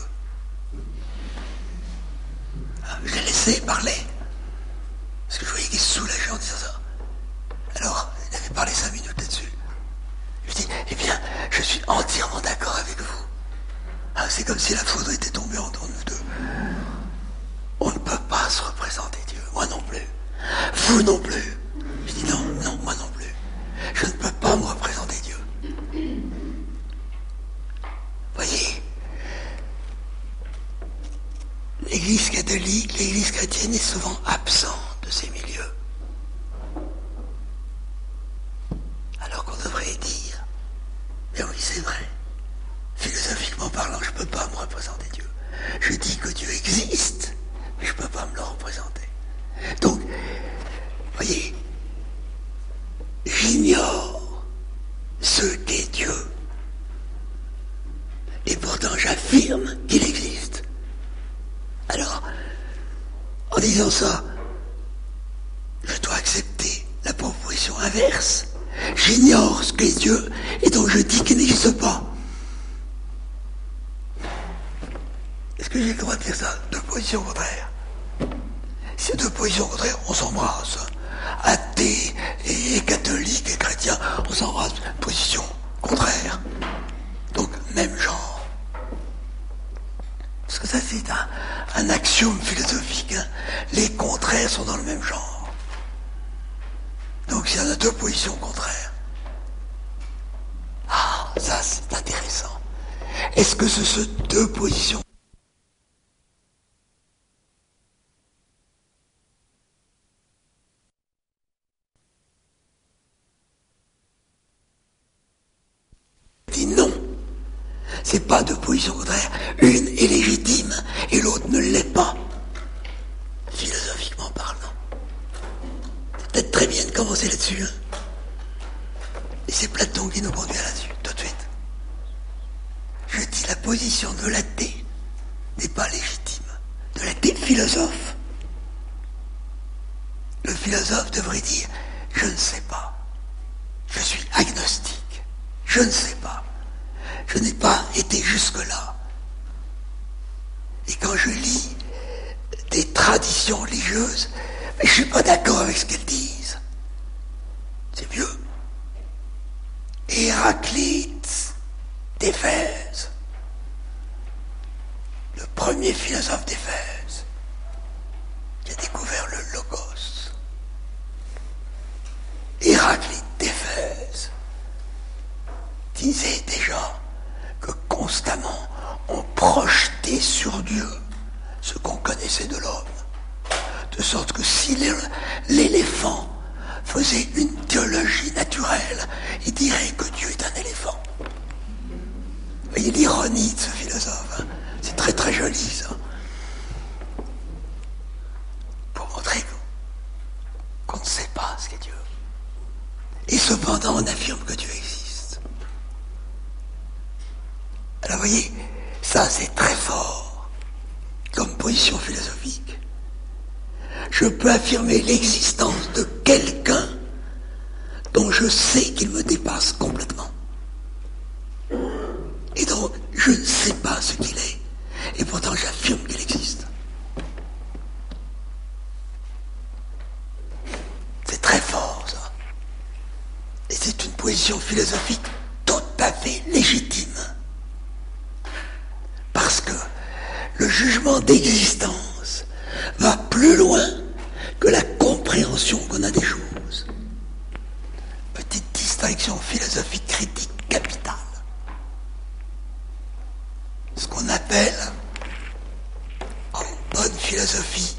Je l'ai laissé parler. Parce que je voyais qu'il se soulageait en disant ça. Alors, il avait parlé 5 minutes là-dessus. Je lui dis, eh bien, je suis entièrement d'accord avec vous. Ah, c'est comme si la foudre était tombée entre nous deux. On ne peut pas se représenter Dieu. Moi non plus. Vous non plus. Je dis non, non, moi non plus. Je ne peux pas me représenter Dieu. Voyez, l'Église catholique, l'Église chrétienne est souvent absente de ces milieux. Alors qu'on devrait dire, mais oui, c'est vrai. Philosophiquement parlant, je ne peux pas me représenter Dieu. Je dis que Dieu existe, mais je ne peux pas me le représenter. Donc, voyez, j'ignore ce qu'est Dieu. Et pourtant, j'affirme qu'il existe. Alors, en disant ça, je dois accepter la proposition inverse. J'ignore ce qu'est Dieu, et donc je dis qu'il n'existe pas. Est-ce que j'ai le droit de dire ça? Deux positions contraires. Si deux positions contraires, on s'embrasse. Athées et catholiques et chrétiens, on s'embrasse. Position contraire. Donc, même genre. Parce que ça, c'est un axiome philosophique. Hein. Les contraires sont dans le même genre. Donc, s'il y en a deux positions contraires. Ah, ça, c'est intéressant. Est-ce que ce sont deux positions dit non. C'est pas deux positions contraires. Une est légitime et l'autre ne l'est pas. Philosophiquement parlant. C'est peut-être très bien de commencer là-dessus. Hein. Et c'est Platon qui nous conduit là-dessus, tout de suite. Je dis la position de l'athée n'est pas légitime. De l'athée philosophe. Le philosophe devrait dire, je ne sais pas. Je suis agnostique. Je ne sais pas. Je n'ai pas été jusque-là. Et quand je lis des traditions religieuses, mais je ne suis pas d'accord avec ce qu'elles disent. C'est mieux. Héraclite d'Éphèse, le premier philosophe d'Éphèse, qui a découvert le logos. Héraclite d'Éphèse disait déjà que constamment on projetait sur Dieu ce qu'on connaissait de l'homme. De sorte que si l'éléphant faisait une théologie naturelle, il dirait que Dieu est un éléphant. Vous voyez l'ironie de ce philosophe. Hein. C'est très très joli ça. Pour montrer qu'on ne sait pas ce qu'est Dieu. Et cependant on affirme que Dieu existe. Alors vous voyez, ça c'est très fort comme position philosophique. Je peux affirmer l'existence de quelqu'un dont je sais qu'il me dépasse complètement. Et donc, je ne sais pas ce qu'il est. Et pourtant, j'affirme qu'il existe. C'est très fort, ça. Et c'est une position philosophique tout à fait légitime. Parce que le jugement d'existence va plus loin que la compréhension qu'on a des choses. Petite distinction philosophique critique capitale. Ce qu'on appelle, en bonne philosophie,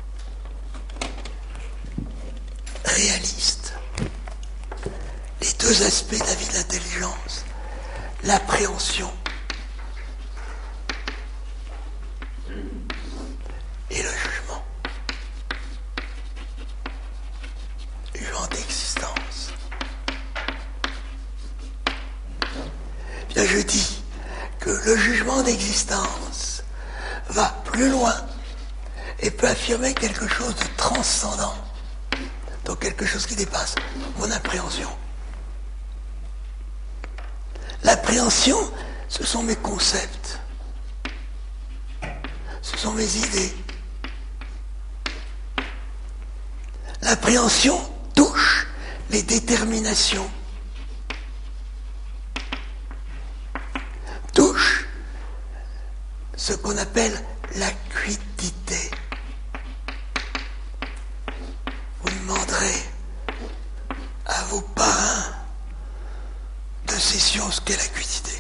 réaliste, les deux aspects de la vie de l'intelligence, l'appréhension et le jugement. ben je dis que le jugement d'existence va plus loin et peut affirmer quelque chose de transcendant, donc quelque chose qui dépasse mon appréhension. L'appréhension, ce sont mes concepts, ce sont mes idées. L'appréhension touche les déterminations, touche ce qu'on appelle l'acuité. Vous demanderez à vos parrains de session ce qu'est l'acuité.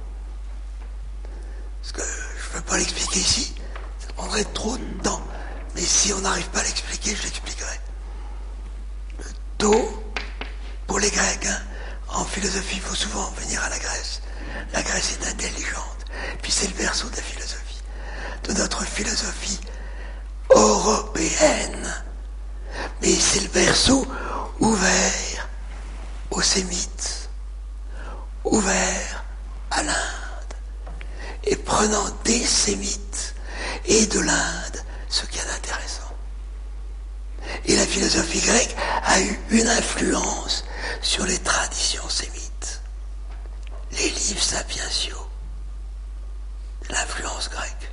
Parce que je ne peux pas l'expliquer ici, ça prendrait trop de temps. Mais si on n'arrive pas à l'expliquer, je l'expliquerai. Le Do, pour les Grecs, en philosophie, il faut souvent venir à la Grèce. La Grèce est intelligente. Puis c'est le berceau de la philosophie. De notre philosophie européenne. Mais c'est le berceau ouvert aux Sémites, ouvert à l'Inde, et prenant des Sémites et de l'Inde ce qu'il y a d'intéressant. Et la philosophie grecque a eu une influence sur les traditions sémites. Les livres sapientiaux, l'influence grecque.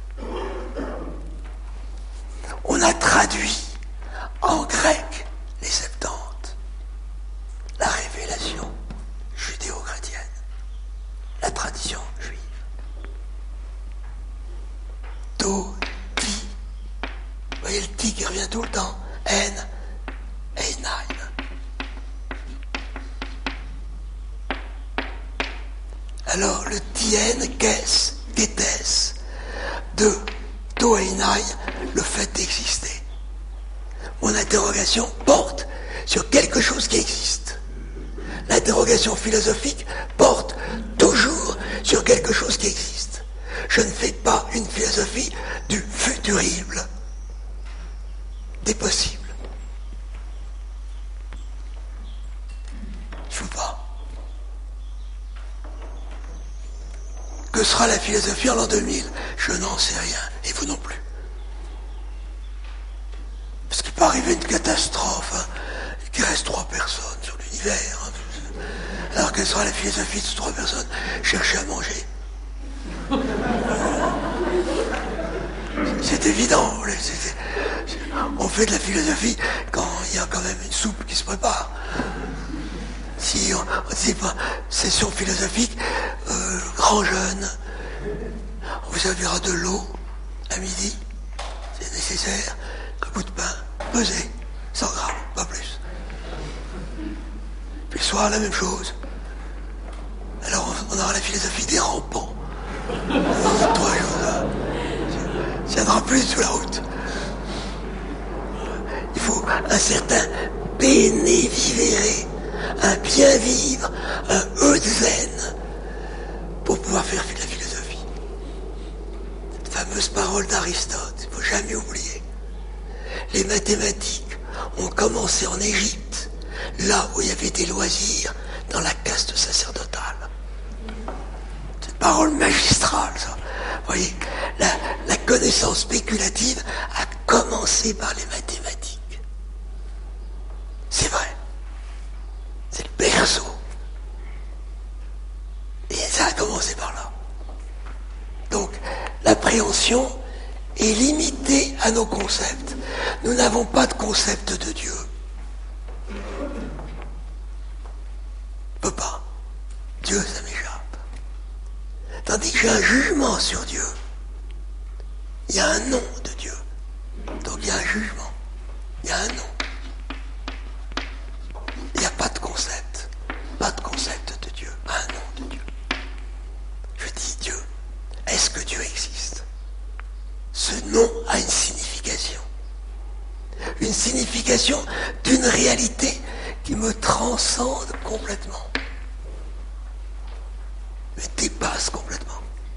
On a traduit en grec les Septante, la révélation judéo-chrétienne, la tradition juive. Do, ti. Vous voyez le ti qui revient tout le temps. En, einain. Alors le tien, qu'est-ce, qu'était-ce? De do einain, le fait d'exister. Mon interrogation porte sur quelque chose qui existe. L'interrogation philosophique porte toujours sur quelque chose qui existe. Je ne fais pas une philosophie du futurible, des possibles. Je ne veux pas. Que sera la philosophie en l'an 2000? Je n'en sais rien, et vous non plus. Parce qu'il peut arriver une catastrophe, qu'il reste 3 personnes sur l'univers. Alors quelle sera la philosophie de ces 3 personnes? Chercher à manger. C'est évident. On fait de la philosophie quand il y a quand même une soupe qui se prépare. Si on ne dit pas session philosophique, grand jeûne, on vous servira de l'eau à midi, c'est nécessaire, un bout de pain, pesé, 100 grammes, pas plus. Puis le soir, la même chose. Alors on aura la philosophie des rampants. 3 jours, ça tiendra plus sur la route. Il faut un certain bénévivere, un bien vivre, un euzen, pour pouvoir faire de la philosophie. Cette fameuse parole d'Aristote, il ne faut jamais oublier. Les mathématiques ont commencé en Égypte, là où il y avait des loisirs dans la caste sacerdotale. C'est une parole magistrale, ça. Vous voyez, la connaissance spéculative a commencé par les mathématiques. C'est vrai. C'est le berceau. Et ça a commencé par là. Donc, l'appréhension est limitée à nos concepts. Nous n'avons pas de concept de Dieu. On ne peut pas. Dieu, ça m'échappe. Tandis que j'ai un jugement sur Dieu. Il y a un nom de Dieu. Donc il y a un jugement. Il y a un nom. Il n'y a pas de concept. Pas de concept de Dieu. Un nom de Dieu. Je dis Dieu. Est-ce que Dieu existe? Ce nom a une signification. Une signification d'une réalité qui me transcende complètement. Me dépasse complètement.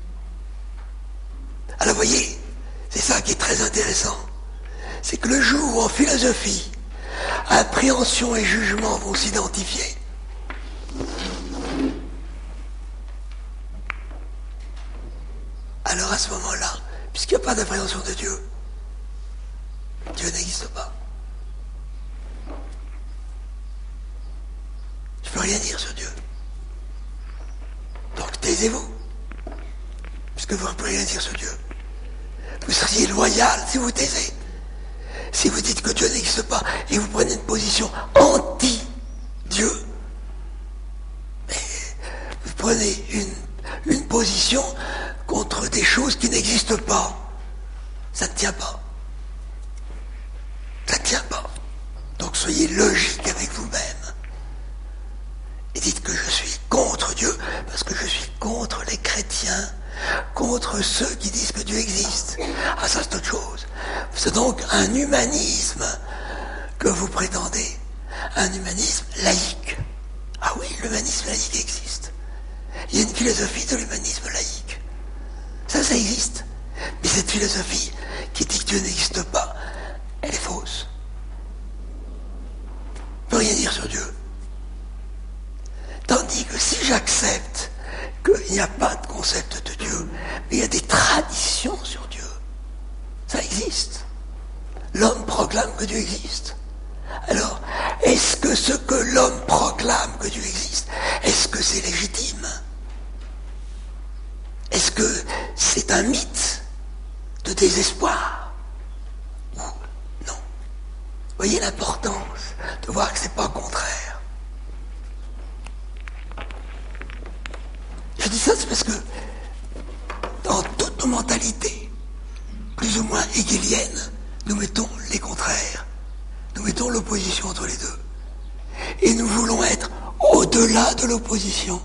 Alors vous voyez, c'est ça qui est très intéressant. C'est que le jour où en philosophie, appréhension et jugement vont s'identifier, alors à ce moment-là, puisqu'il n'y a pas d'appréhension de Dieu, Dieu n'existe pas. Je ne peux rien dire sur Dieu. Donc taisez-vous, puisque vous ne pouvez rien dire sur Dieu. Vous seriez loyal si vous taisez. Si vous dites que Dieu n'existe pas et vous prenez une position anti-Dieu, mais vous prenez une position contre des choses qui n'existent pas. Ça ne tient pas. Ça ne tient pas. Donc soyez logique avec vous-même. Et dites que je suis contre Dieu, parce que je suis contre les chrétiens, contre ceux qui disent que Dieu existe. Ah, ça c'est autre chose. C'est donc un humanisme que vous prétendez. Un humanisme laïque. Ah oui, l'humanisme laïque existe. Il y a une philosophie de l'humanisme laïque. Ça existe. Mais cette philosophie qui dit que Dieu n'existe pas, elle est fausse. On ne peut rien dire sur Dieu. Tandis que si j'accepte qu'il n'y a pas de concept de Dieu, mais il y a des traditions sur Dieu, ça existe. L'homme proclame que Dieu existe. Alors, est-ce que ce que l'homme proclame que Dieu existe, est-ce que c'est légitime? Est-ce que c'est un mythe de désespoir? Ou non? Voyez l'importance de voir que c'est pas contraire. Je dis ça, c'est parce que dans toutes nos mentalités, plus ou moins hegeliennes, nous mettons les contraires. Nous mettons l'opposition entre les deux. Et nous voulons être au-delà de l'opposition.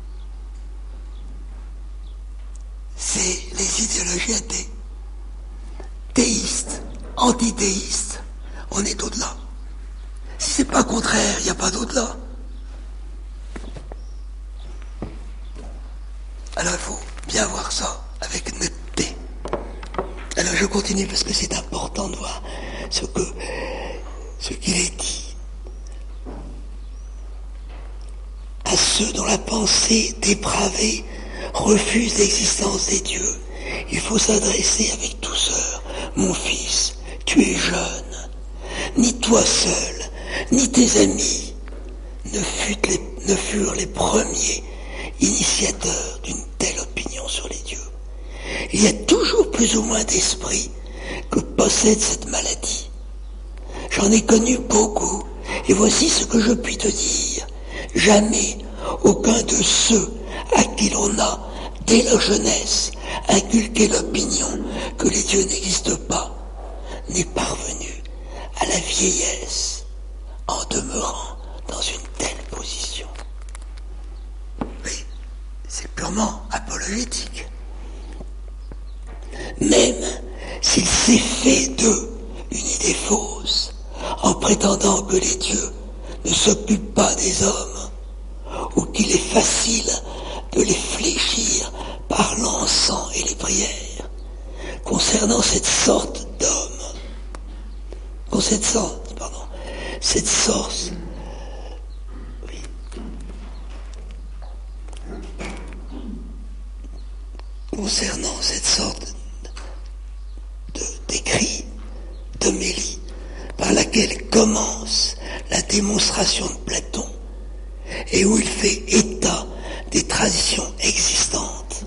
C'est les idéologies athées. Théistes, antithéistes, on est au-delà. Si c'est pas contraire, il n'y a pas d'au-delà. Alors il faut bien voir ça avec netteté. Alors je continue parce que c'est important de voir ce qu'il est dit. À ceux dont la pensée dépravée refuse l'existence des dieux, il faut s'adresser avec douceur. Mon fils, tu es jeune. Ni toi seul, ni tes amis ne furent les premiers initiateurs d'une telle opinion sur les dieux. Il y a toujours plus ou moins d'esprits que possède cette maladie. J'en ai connu beaucoup, et voici ce que je puis te dire. Jamais aucun de ceux à qui l'on a, dès leur jeunesse, inculqué l'opinion que les dieux n'existent pas, n'est parvenu à la vieillesse en demeurant dans une telle position. Oui, c'est purement apologétique. Même s'il s'est fait d'eux une idée fausse, en prétendant que les dieux ne s'occupent pas des hommes, ou qu'il est facile de les fléchir par l'encens et les prières, concernant cette sorte d'homme, concernant cette sorte d'écrit, d'homélie, par laquelle commence la démonstration de Platon, et où il fait état des traditions existantes.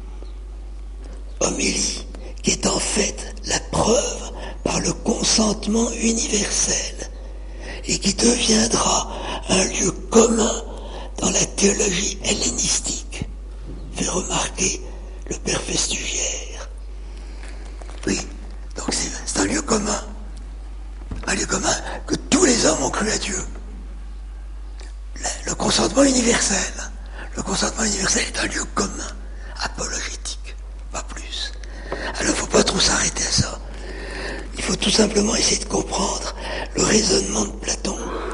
Homélie qui est en fait la preuve par le consentement universel et qui deviendra un lieu commun dans la théologie hellénistique, fait remarquer le père Festugière. Oui, donc c'est un lieu commun. Un lieu commun que tous les hommes ont cru à Dieu. Le consentement universel. Le consentement universel est un lieu commun, apologétique, pas plus. Alors il ne faut pas trop s'arrêter à ça. Il faut tout simplement essayer de comprendre le raisonnement de Platon.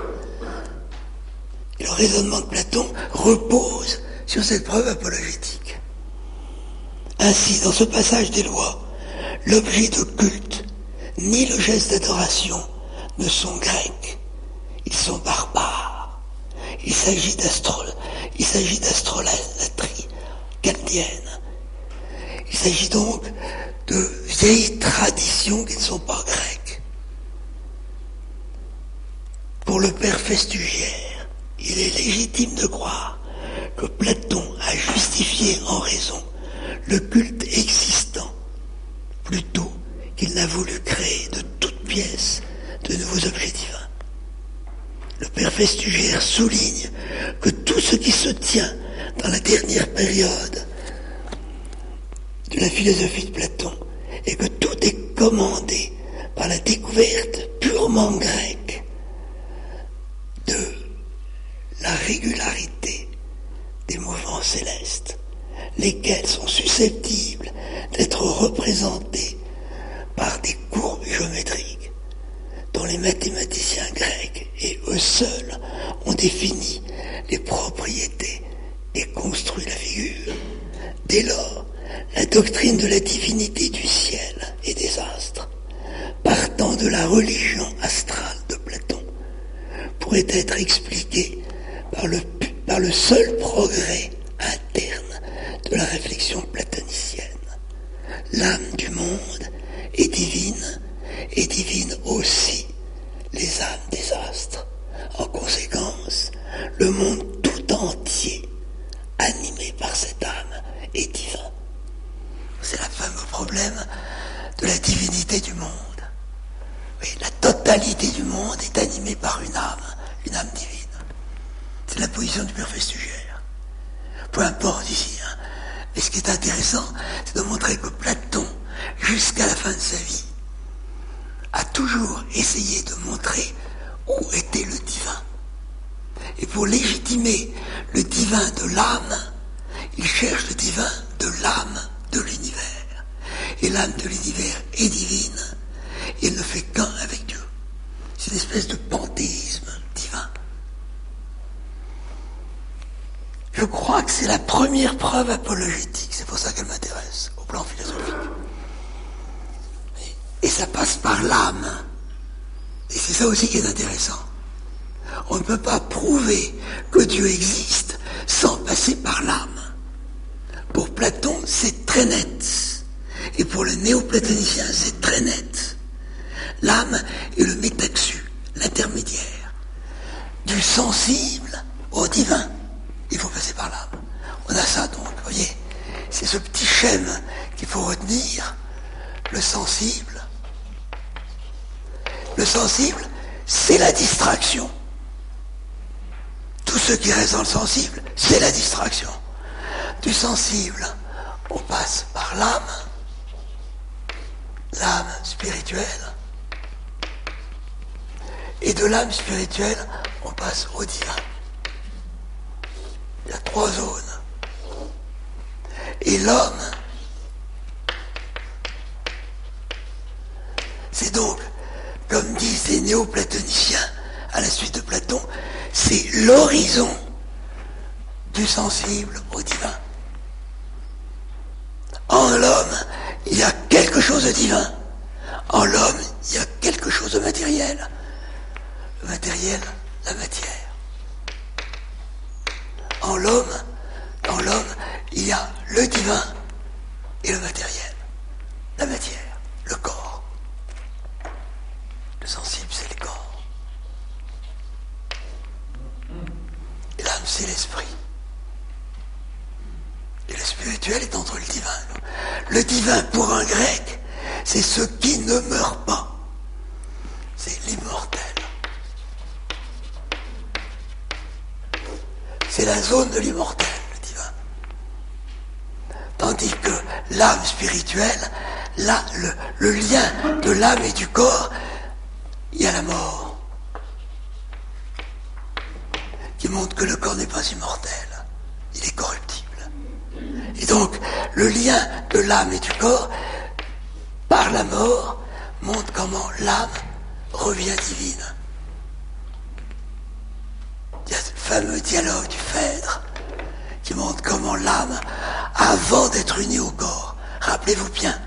Et le raisonnement de Platon repose sur cette preuve apologétique. Ainsi, dans ce passage des lois, l'objet de culte ni le geste d'adoration ne sont grecs, ils sont barbares. Il s'agit d'astrolâtrie chaldéenne. Il s'agit donc de vieilles traditions qui ne sont pas grecques. Pour le père Festugière, il est légitime de croire que Platon a justifié en raison le culte existant, plutôt qu'il n'a voulu créer de toutes pièces de nouveaux objets divins. Le père Festugière souligne que tout ce qui se tient dans la dernière période de la philosophie de Platon et que tout est commandé par la découverte purement grecque de la régularité des mouvements célestes, lesquels sont susceptibles d'être représentés par des courbes géométriques dont les mathématiciens grecs et eux seuls ont défini les propriétés et construit la figure. Dès lors, la doctrine de la divinité du ciel et des astres, partant de la religion astrale de Platon, pourrait être expliquée par le seul progrès interne de la réflexion platonicienne. L'âme du monde est divine aussi les âmes des astres. En conséquence, le monde tout entier, animé par cette âme, est divin. C'est le fameux problème de la divinité du monde. Oui, la totalité du monde est animée par une âme divine. C'est la position du père Festugière. Peu importe ici. Mais ce qui est intéressant, c'est de montrer que Platon, jusqu'à la fin de sa vie, a toujours essayé de montrer où était le divin. Et pour légitimer le divin de l'âme, il cherche le divin de l'âme de l'univers. Et l'âme de l'univers est divine, et elle ne fait qu'un avec Dieu. C'est une espèce de panthéisme divin. Je crois que c'est la première preuve apologétique, c'est pour ça qu'elle m'intéresse, au plan philosophique. Et ça passe par l'âme. Et c'est ça aussi qui est intéressant. On ne peut pas prouver que Dieu existe sans passer par l'âme. Pour Platon, c'est très net. Et pour le néoplatonicien, c'est très net. L'âme est le métaxu, l'intermédiaire. Du sensible au divin. Il faut passer par l'âme. On a ça donc, vous voyez. C'est ce petit schème qu'il faut retenir. Le sensible, c'est la distraction. Tout ce qui reste dans le sensible, c'est la distraction. Du sensible, on passe par l'âme spirituelle, et de l'âme spirituelle, on passe au divin. Il y a 3 zones. Et l'homme, c'est donc, comme disent les néoplatoniciens à la suite de Platon, c'est l'horizon du sensible au divin. En l'homme, il y a quelque chose de divin. En l'homme, il y a quelque chose de matériel. Le matériel, la matière. Dans l'homme, il y a le divin et le matériel. La matière, le corps. Le sensible, c'est le corps. Et l'âme, c'est l'esprit. Et le spirituel est entre le divin. Le divin, pour un grec, c'est ce qui ne meurt pas. C'est l'immortel. C'est la zone de l'immortel, le divin. Tandis que l'âme spirituelle, là, le lien de l'âme et du corps, il y a la mort, qui montre que le corps n'est pas immortel, il est corruptible. Et donc, le lien de l'âme et du corps, par la mort, montre comment l'âme revient divine. Il y a ce fameux dialogue du Phèdre qui montre comment l'âme, avant d'être unie au corps, rappelez-vous bien,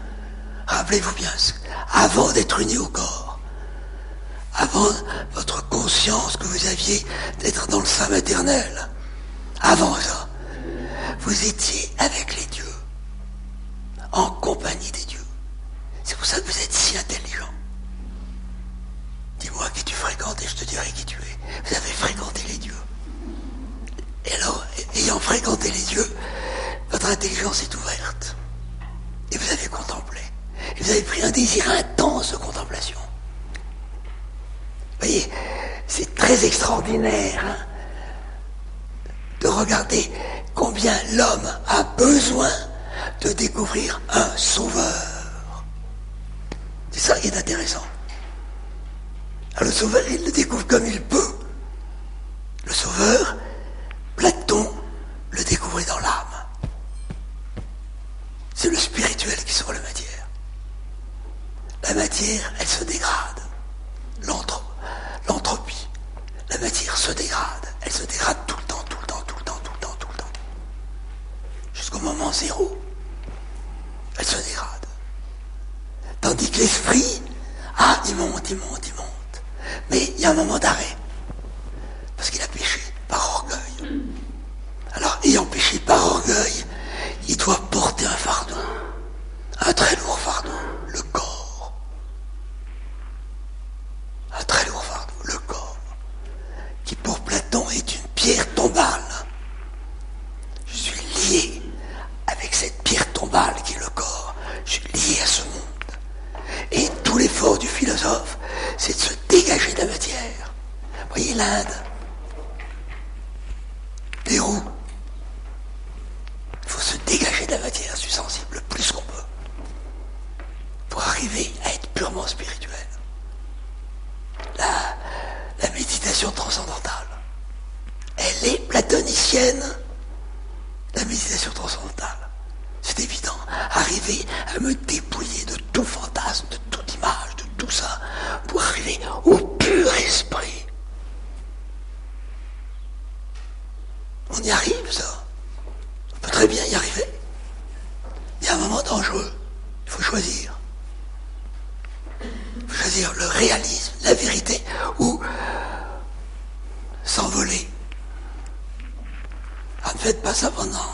avant d'être unie au corps, avant votre conscience que vous aviez d'être dans le sein maternel, avant ça, vous étiez avec les dieux. en compagnie des dieux. C'est pour ça que vous êtes si intelligent. Dis-moi qui tu fréquentes et je te dirai qui tu es. Vous avez fréquenté les dieux. Et alors, ayant fréquenté les dieux, votre intelligence est ouverte. Et vous avez contemplé. Et vous avez pris un désir intense de contemplation. Vous voyez, c'est très extraordinaire hein, de regarder combien l'homme a besoin de découvrir un sauveur. C'est ça qui est intéressant. Alors le sauveur, il le découvre comme il peut. Le sauveur, Platon le découvrait dans l'âme. C'est le spirituel qui sauve la matière. La matière, elle se dégrade. L'entropie. La matière se dégrade. Elle se dégrade tout le temps. Jusqu'au moment zéro. Elle se dégrade. Tandis que l'esprit, il monte. Mais il y a un moment d'arrêt. Parce qu'il a péché par orgueil. Alors, ayant péché par orgueil, il doit porter un fardeau. Un très lourd fardeau. Le corps. Un très lourd fardeau. Le corps. Qui pour Platon est une pierre tombale. Je suis lié avec cette pierre tombale qui est le corps. Je suis lié à ce monde. Et tout l'effort du philosophe, c'est de se dégager de la matière. Vous voyez l'Inde, Pérou. Il faut se dégager de la matière, je suis sensible, le plus qu'on peut, pour arriver à être purement spirituel. La méditation transcendantale, elle est platonicienne, la méditation transcendantale. C'est évident, arriver à me dépouiller de tout fantasme, de toute image, de tout ça, pour arriver au pur esprit. On y arrive, ça. On peut très bien y arriver. Il y a un moment dangereux. Il faut choisir. Il faut choisir le réalisme, la vérité, ou s'envoler. Ne faites pas ça pendant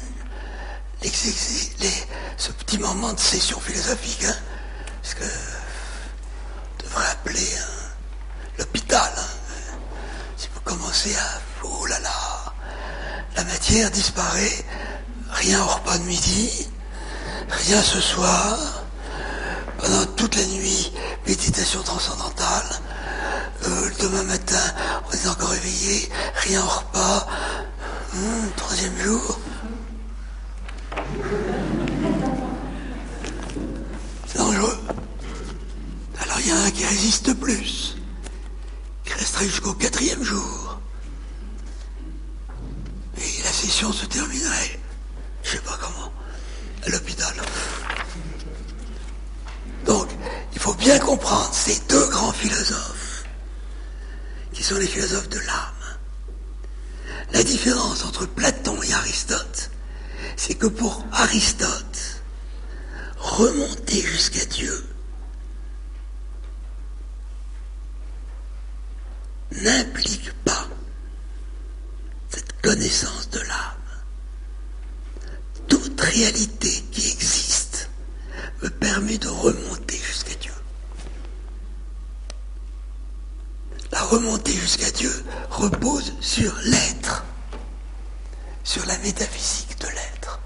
ce petit moment de session philosophique, hein, parce que on devrait appeler l'hôpital. Hein. Si vous commencez à... Oh là là, la matière disparaît, rien au repas de midi, rien ce soir, pendant toute la nuit, méditation transcendantale, le demain matin, on est encore réveillé, rien au repas, troisième jour. C'est dangereux. Alors il y en a un qui résiste plus, qui resterait jusqu'au 4e jour. Et la session se terminerait, je sais pas comment, à l'hôpital. Donc, il faut bien comprendre ces deux grands philosophes, qui sont les philosophes de l'âme. La différence entre Platon et Aristote, c'est que pour Aristote, remonter jusqu'à Dieu n'implique pas cette connaissance de l'âme. Toute réalité qui existe me permet de remonter jusqu'à Dieu. La remontée jusqu'à Dieu repose sur l'être, sur la métaphysique de l'être.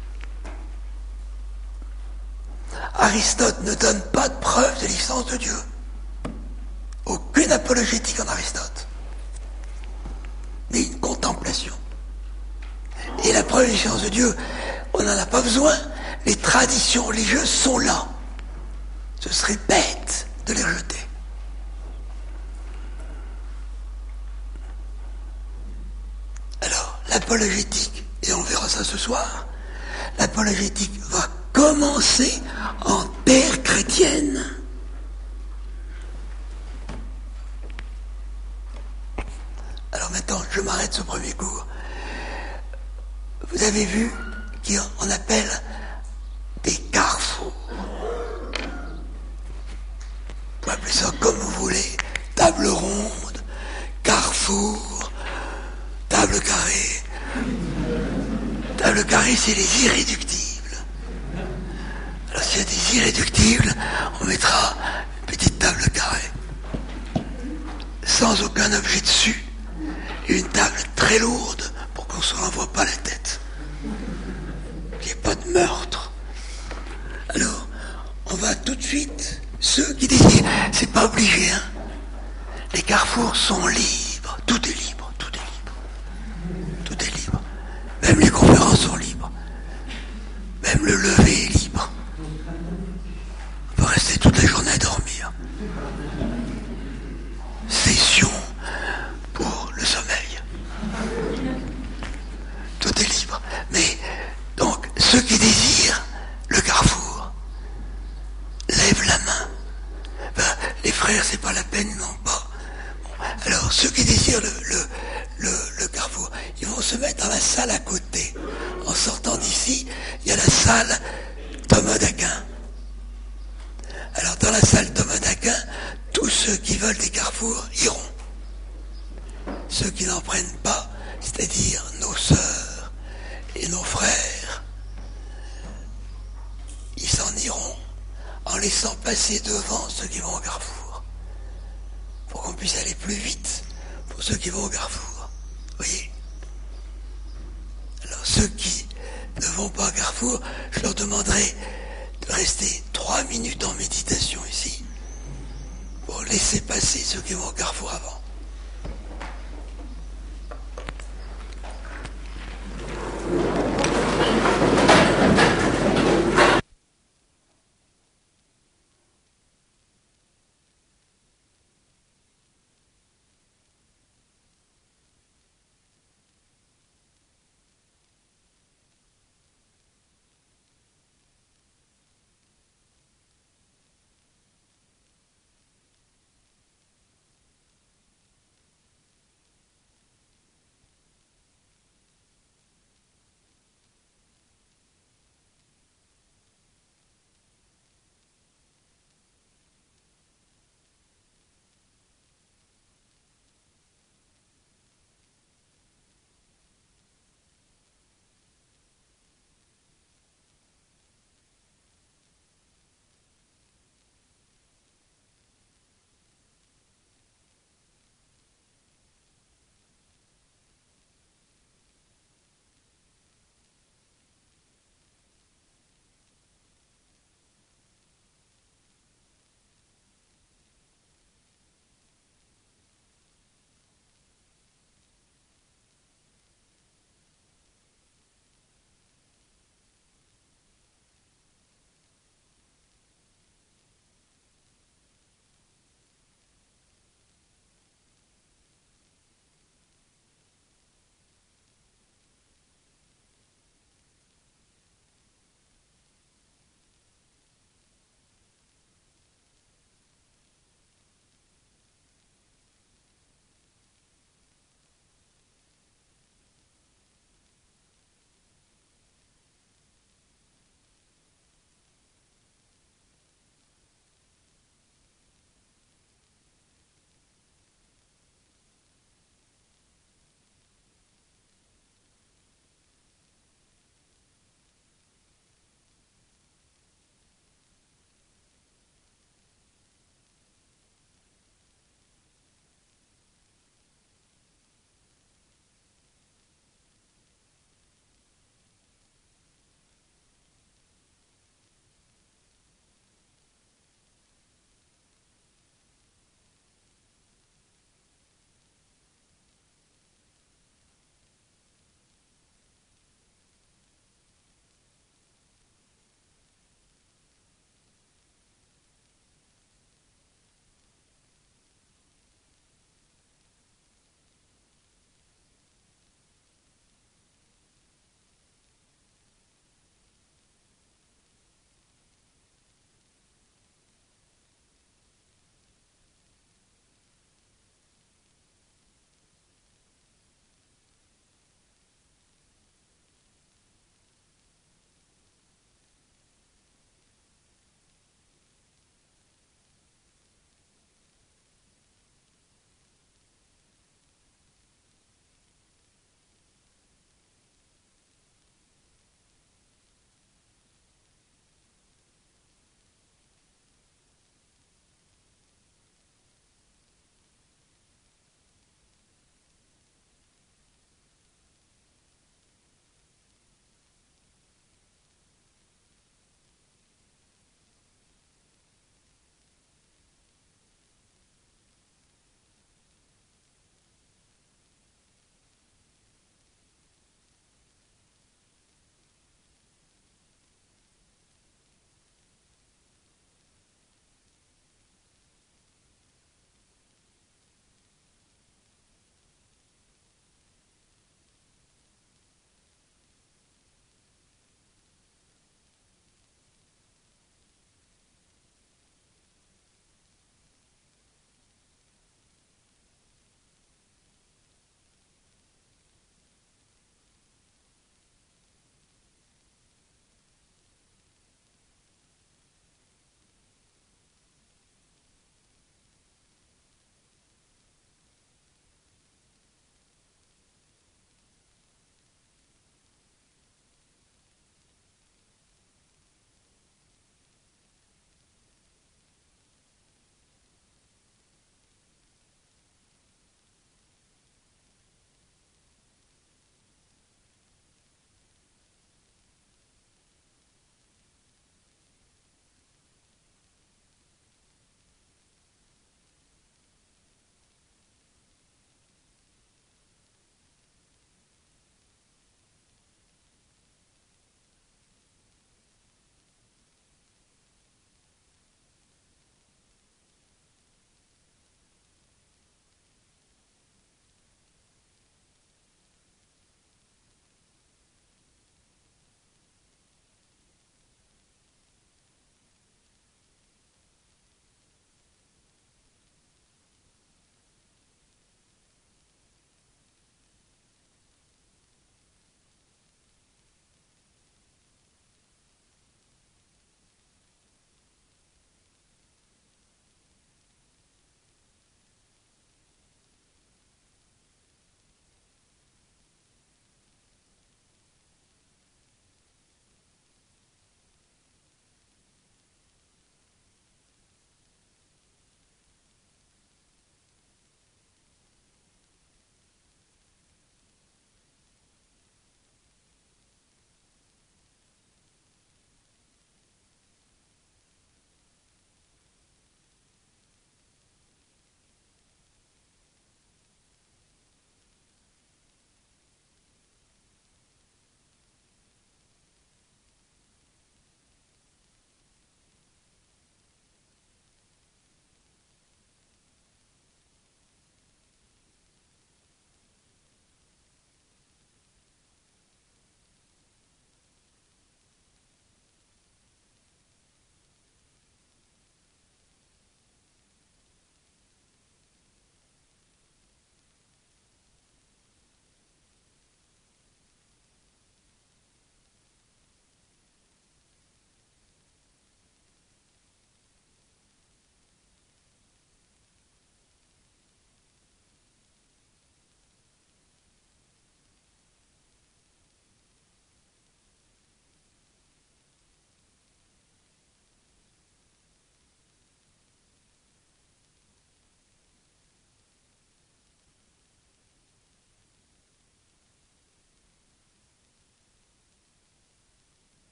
Aristote ne donne pas de preuve de l'existence de Dieu. Aucune apologétique en Aristote. Mais une contemplation. Et la preuve de l'existence de Dieu, on n'en a pas besoin. Les traditions religieuses sont là. Ce serait bête de les rejeter. Alors, l'apologétique, et on verra ça ce soir, l'apologétique va commencer en terre chrétienne. Alors maintenant, je m'arrête ce premier cours. Vous avez vu qu'on appelle des carrefours. Vous pouvez appeler ça comme vous voulez, table ronde, carrefour, table carrée. Table carrée, c'est les irréductibles. il y a des irréductibles, on mettra une petite table carrée, sans aucun objet dessus, et une table très lourde pour qu'on ne se renvoie pas la tête. Qu'il n'y ait pas de meurtre. Alors, on va tout de suite, ceux qui désirent, c'est pas obligé, hein. Les carrefours sont libres, tout est libre, tout est libre. Tout est libre. Même les conférences sont libres. Même le lever est libre. On peut rester toute la journée à dormir. Session pour le sommeil. Tout est libre. Mais, donc, ceux qui désirent le carrefour, lèvent la main. Ben, les frères, c'est pas la peine, non pas. Bon, alors, ceux qui désirent le carrefour, ils vont se mettre dans la salle à côté. En sortant d'ici, il y a la salle Thomas d'Aquin. Alors, dans la salle Thomas d'Aquin, tous ceux qui veulent des carrefours iront. Ceux qui n'en prennent pas, c'est-à-dire nos sœurs et nos frères, ils s'en iront en laissant passer devant ceux qui vont au carrefour, pour qu'on puisse aller plus vite pour ceux qui vont au carrefour. Vous voyez? Alors ceux qui ne vont pas au carrefour, je leur demanderai de rester 3 minutes en méditation ici, pour laisser passer ceux qui vont au carrefour avant.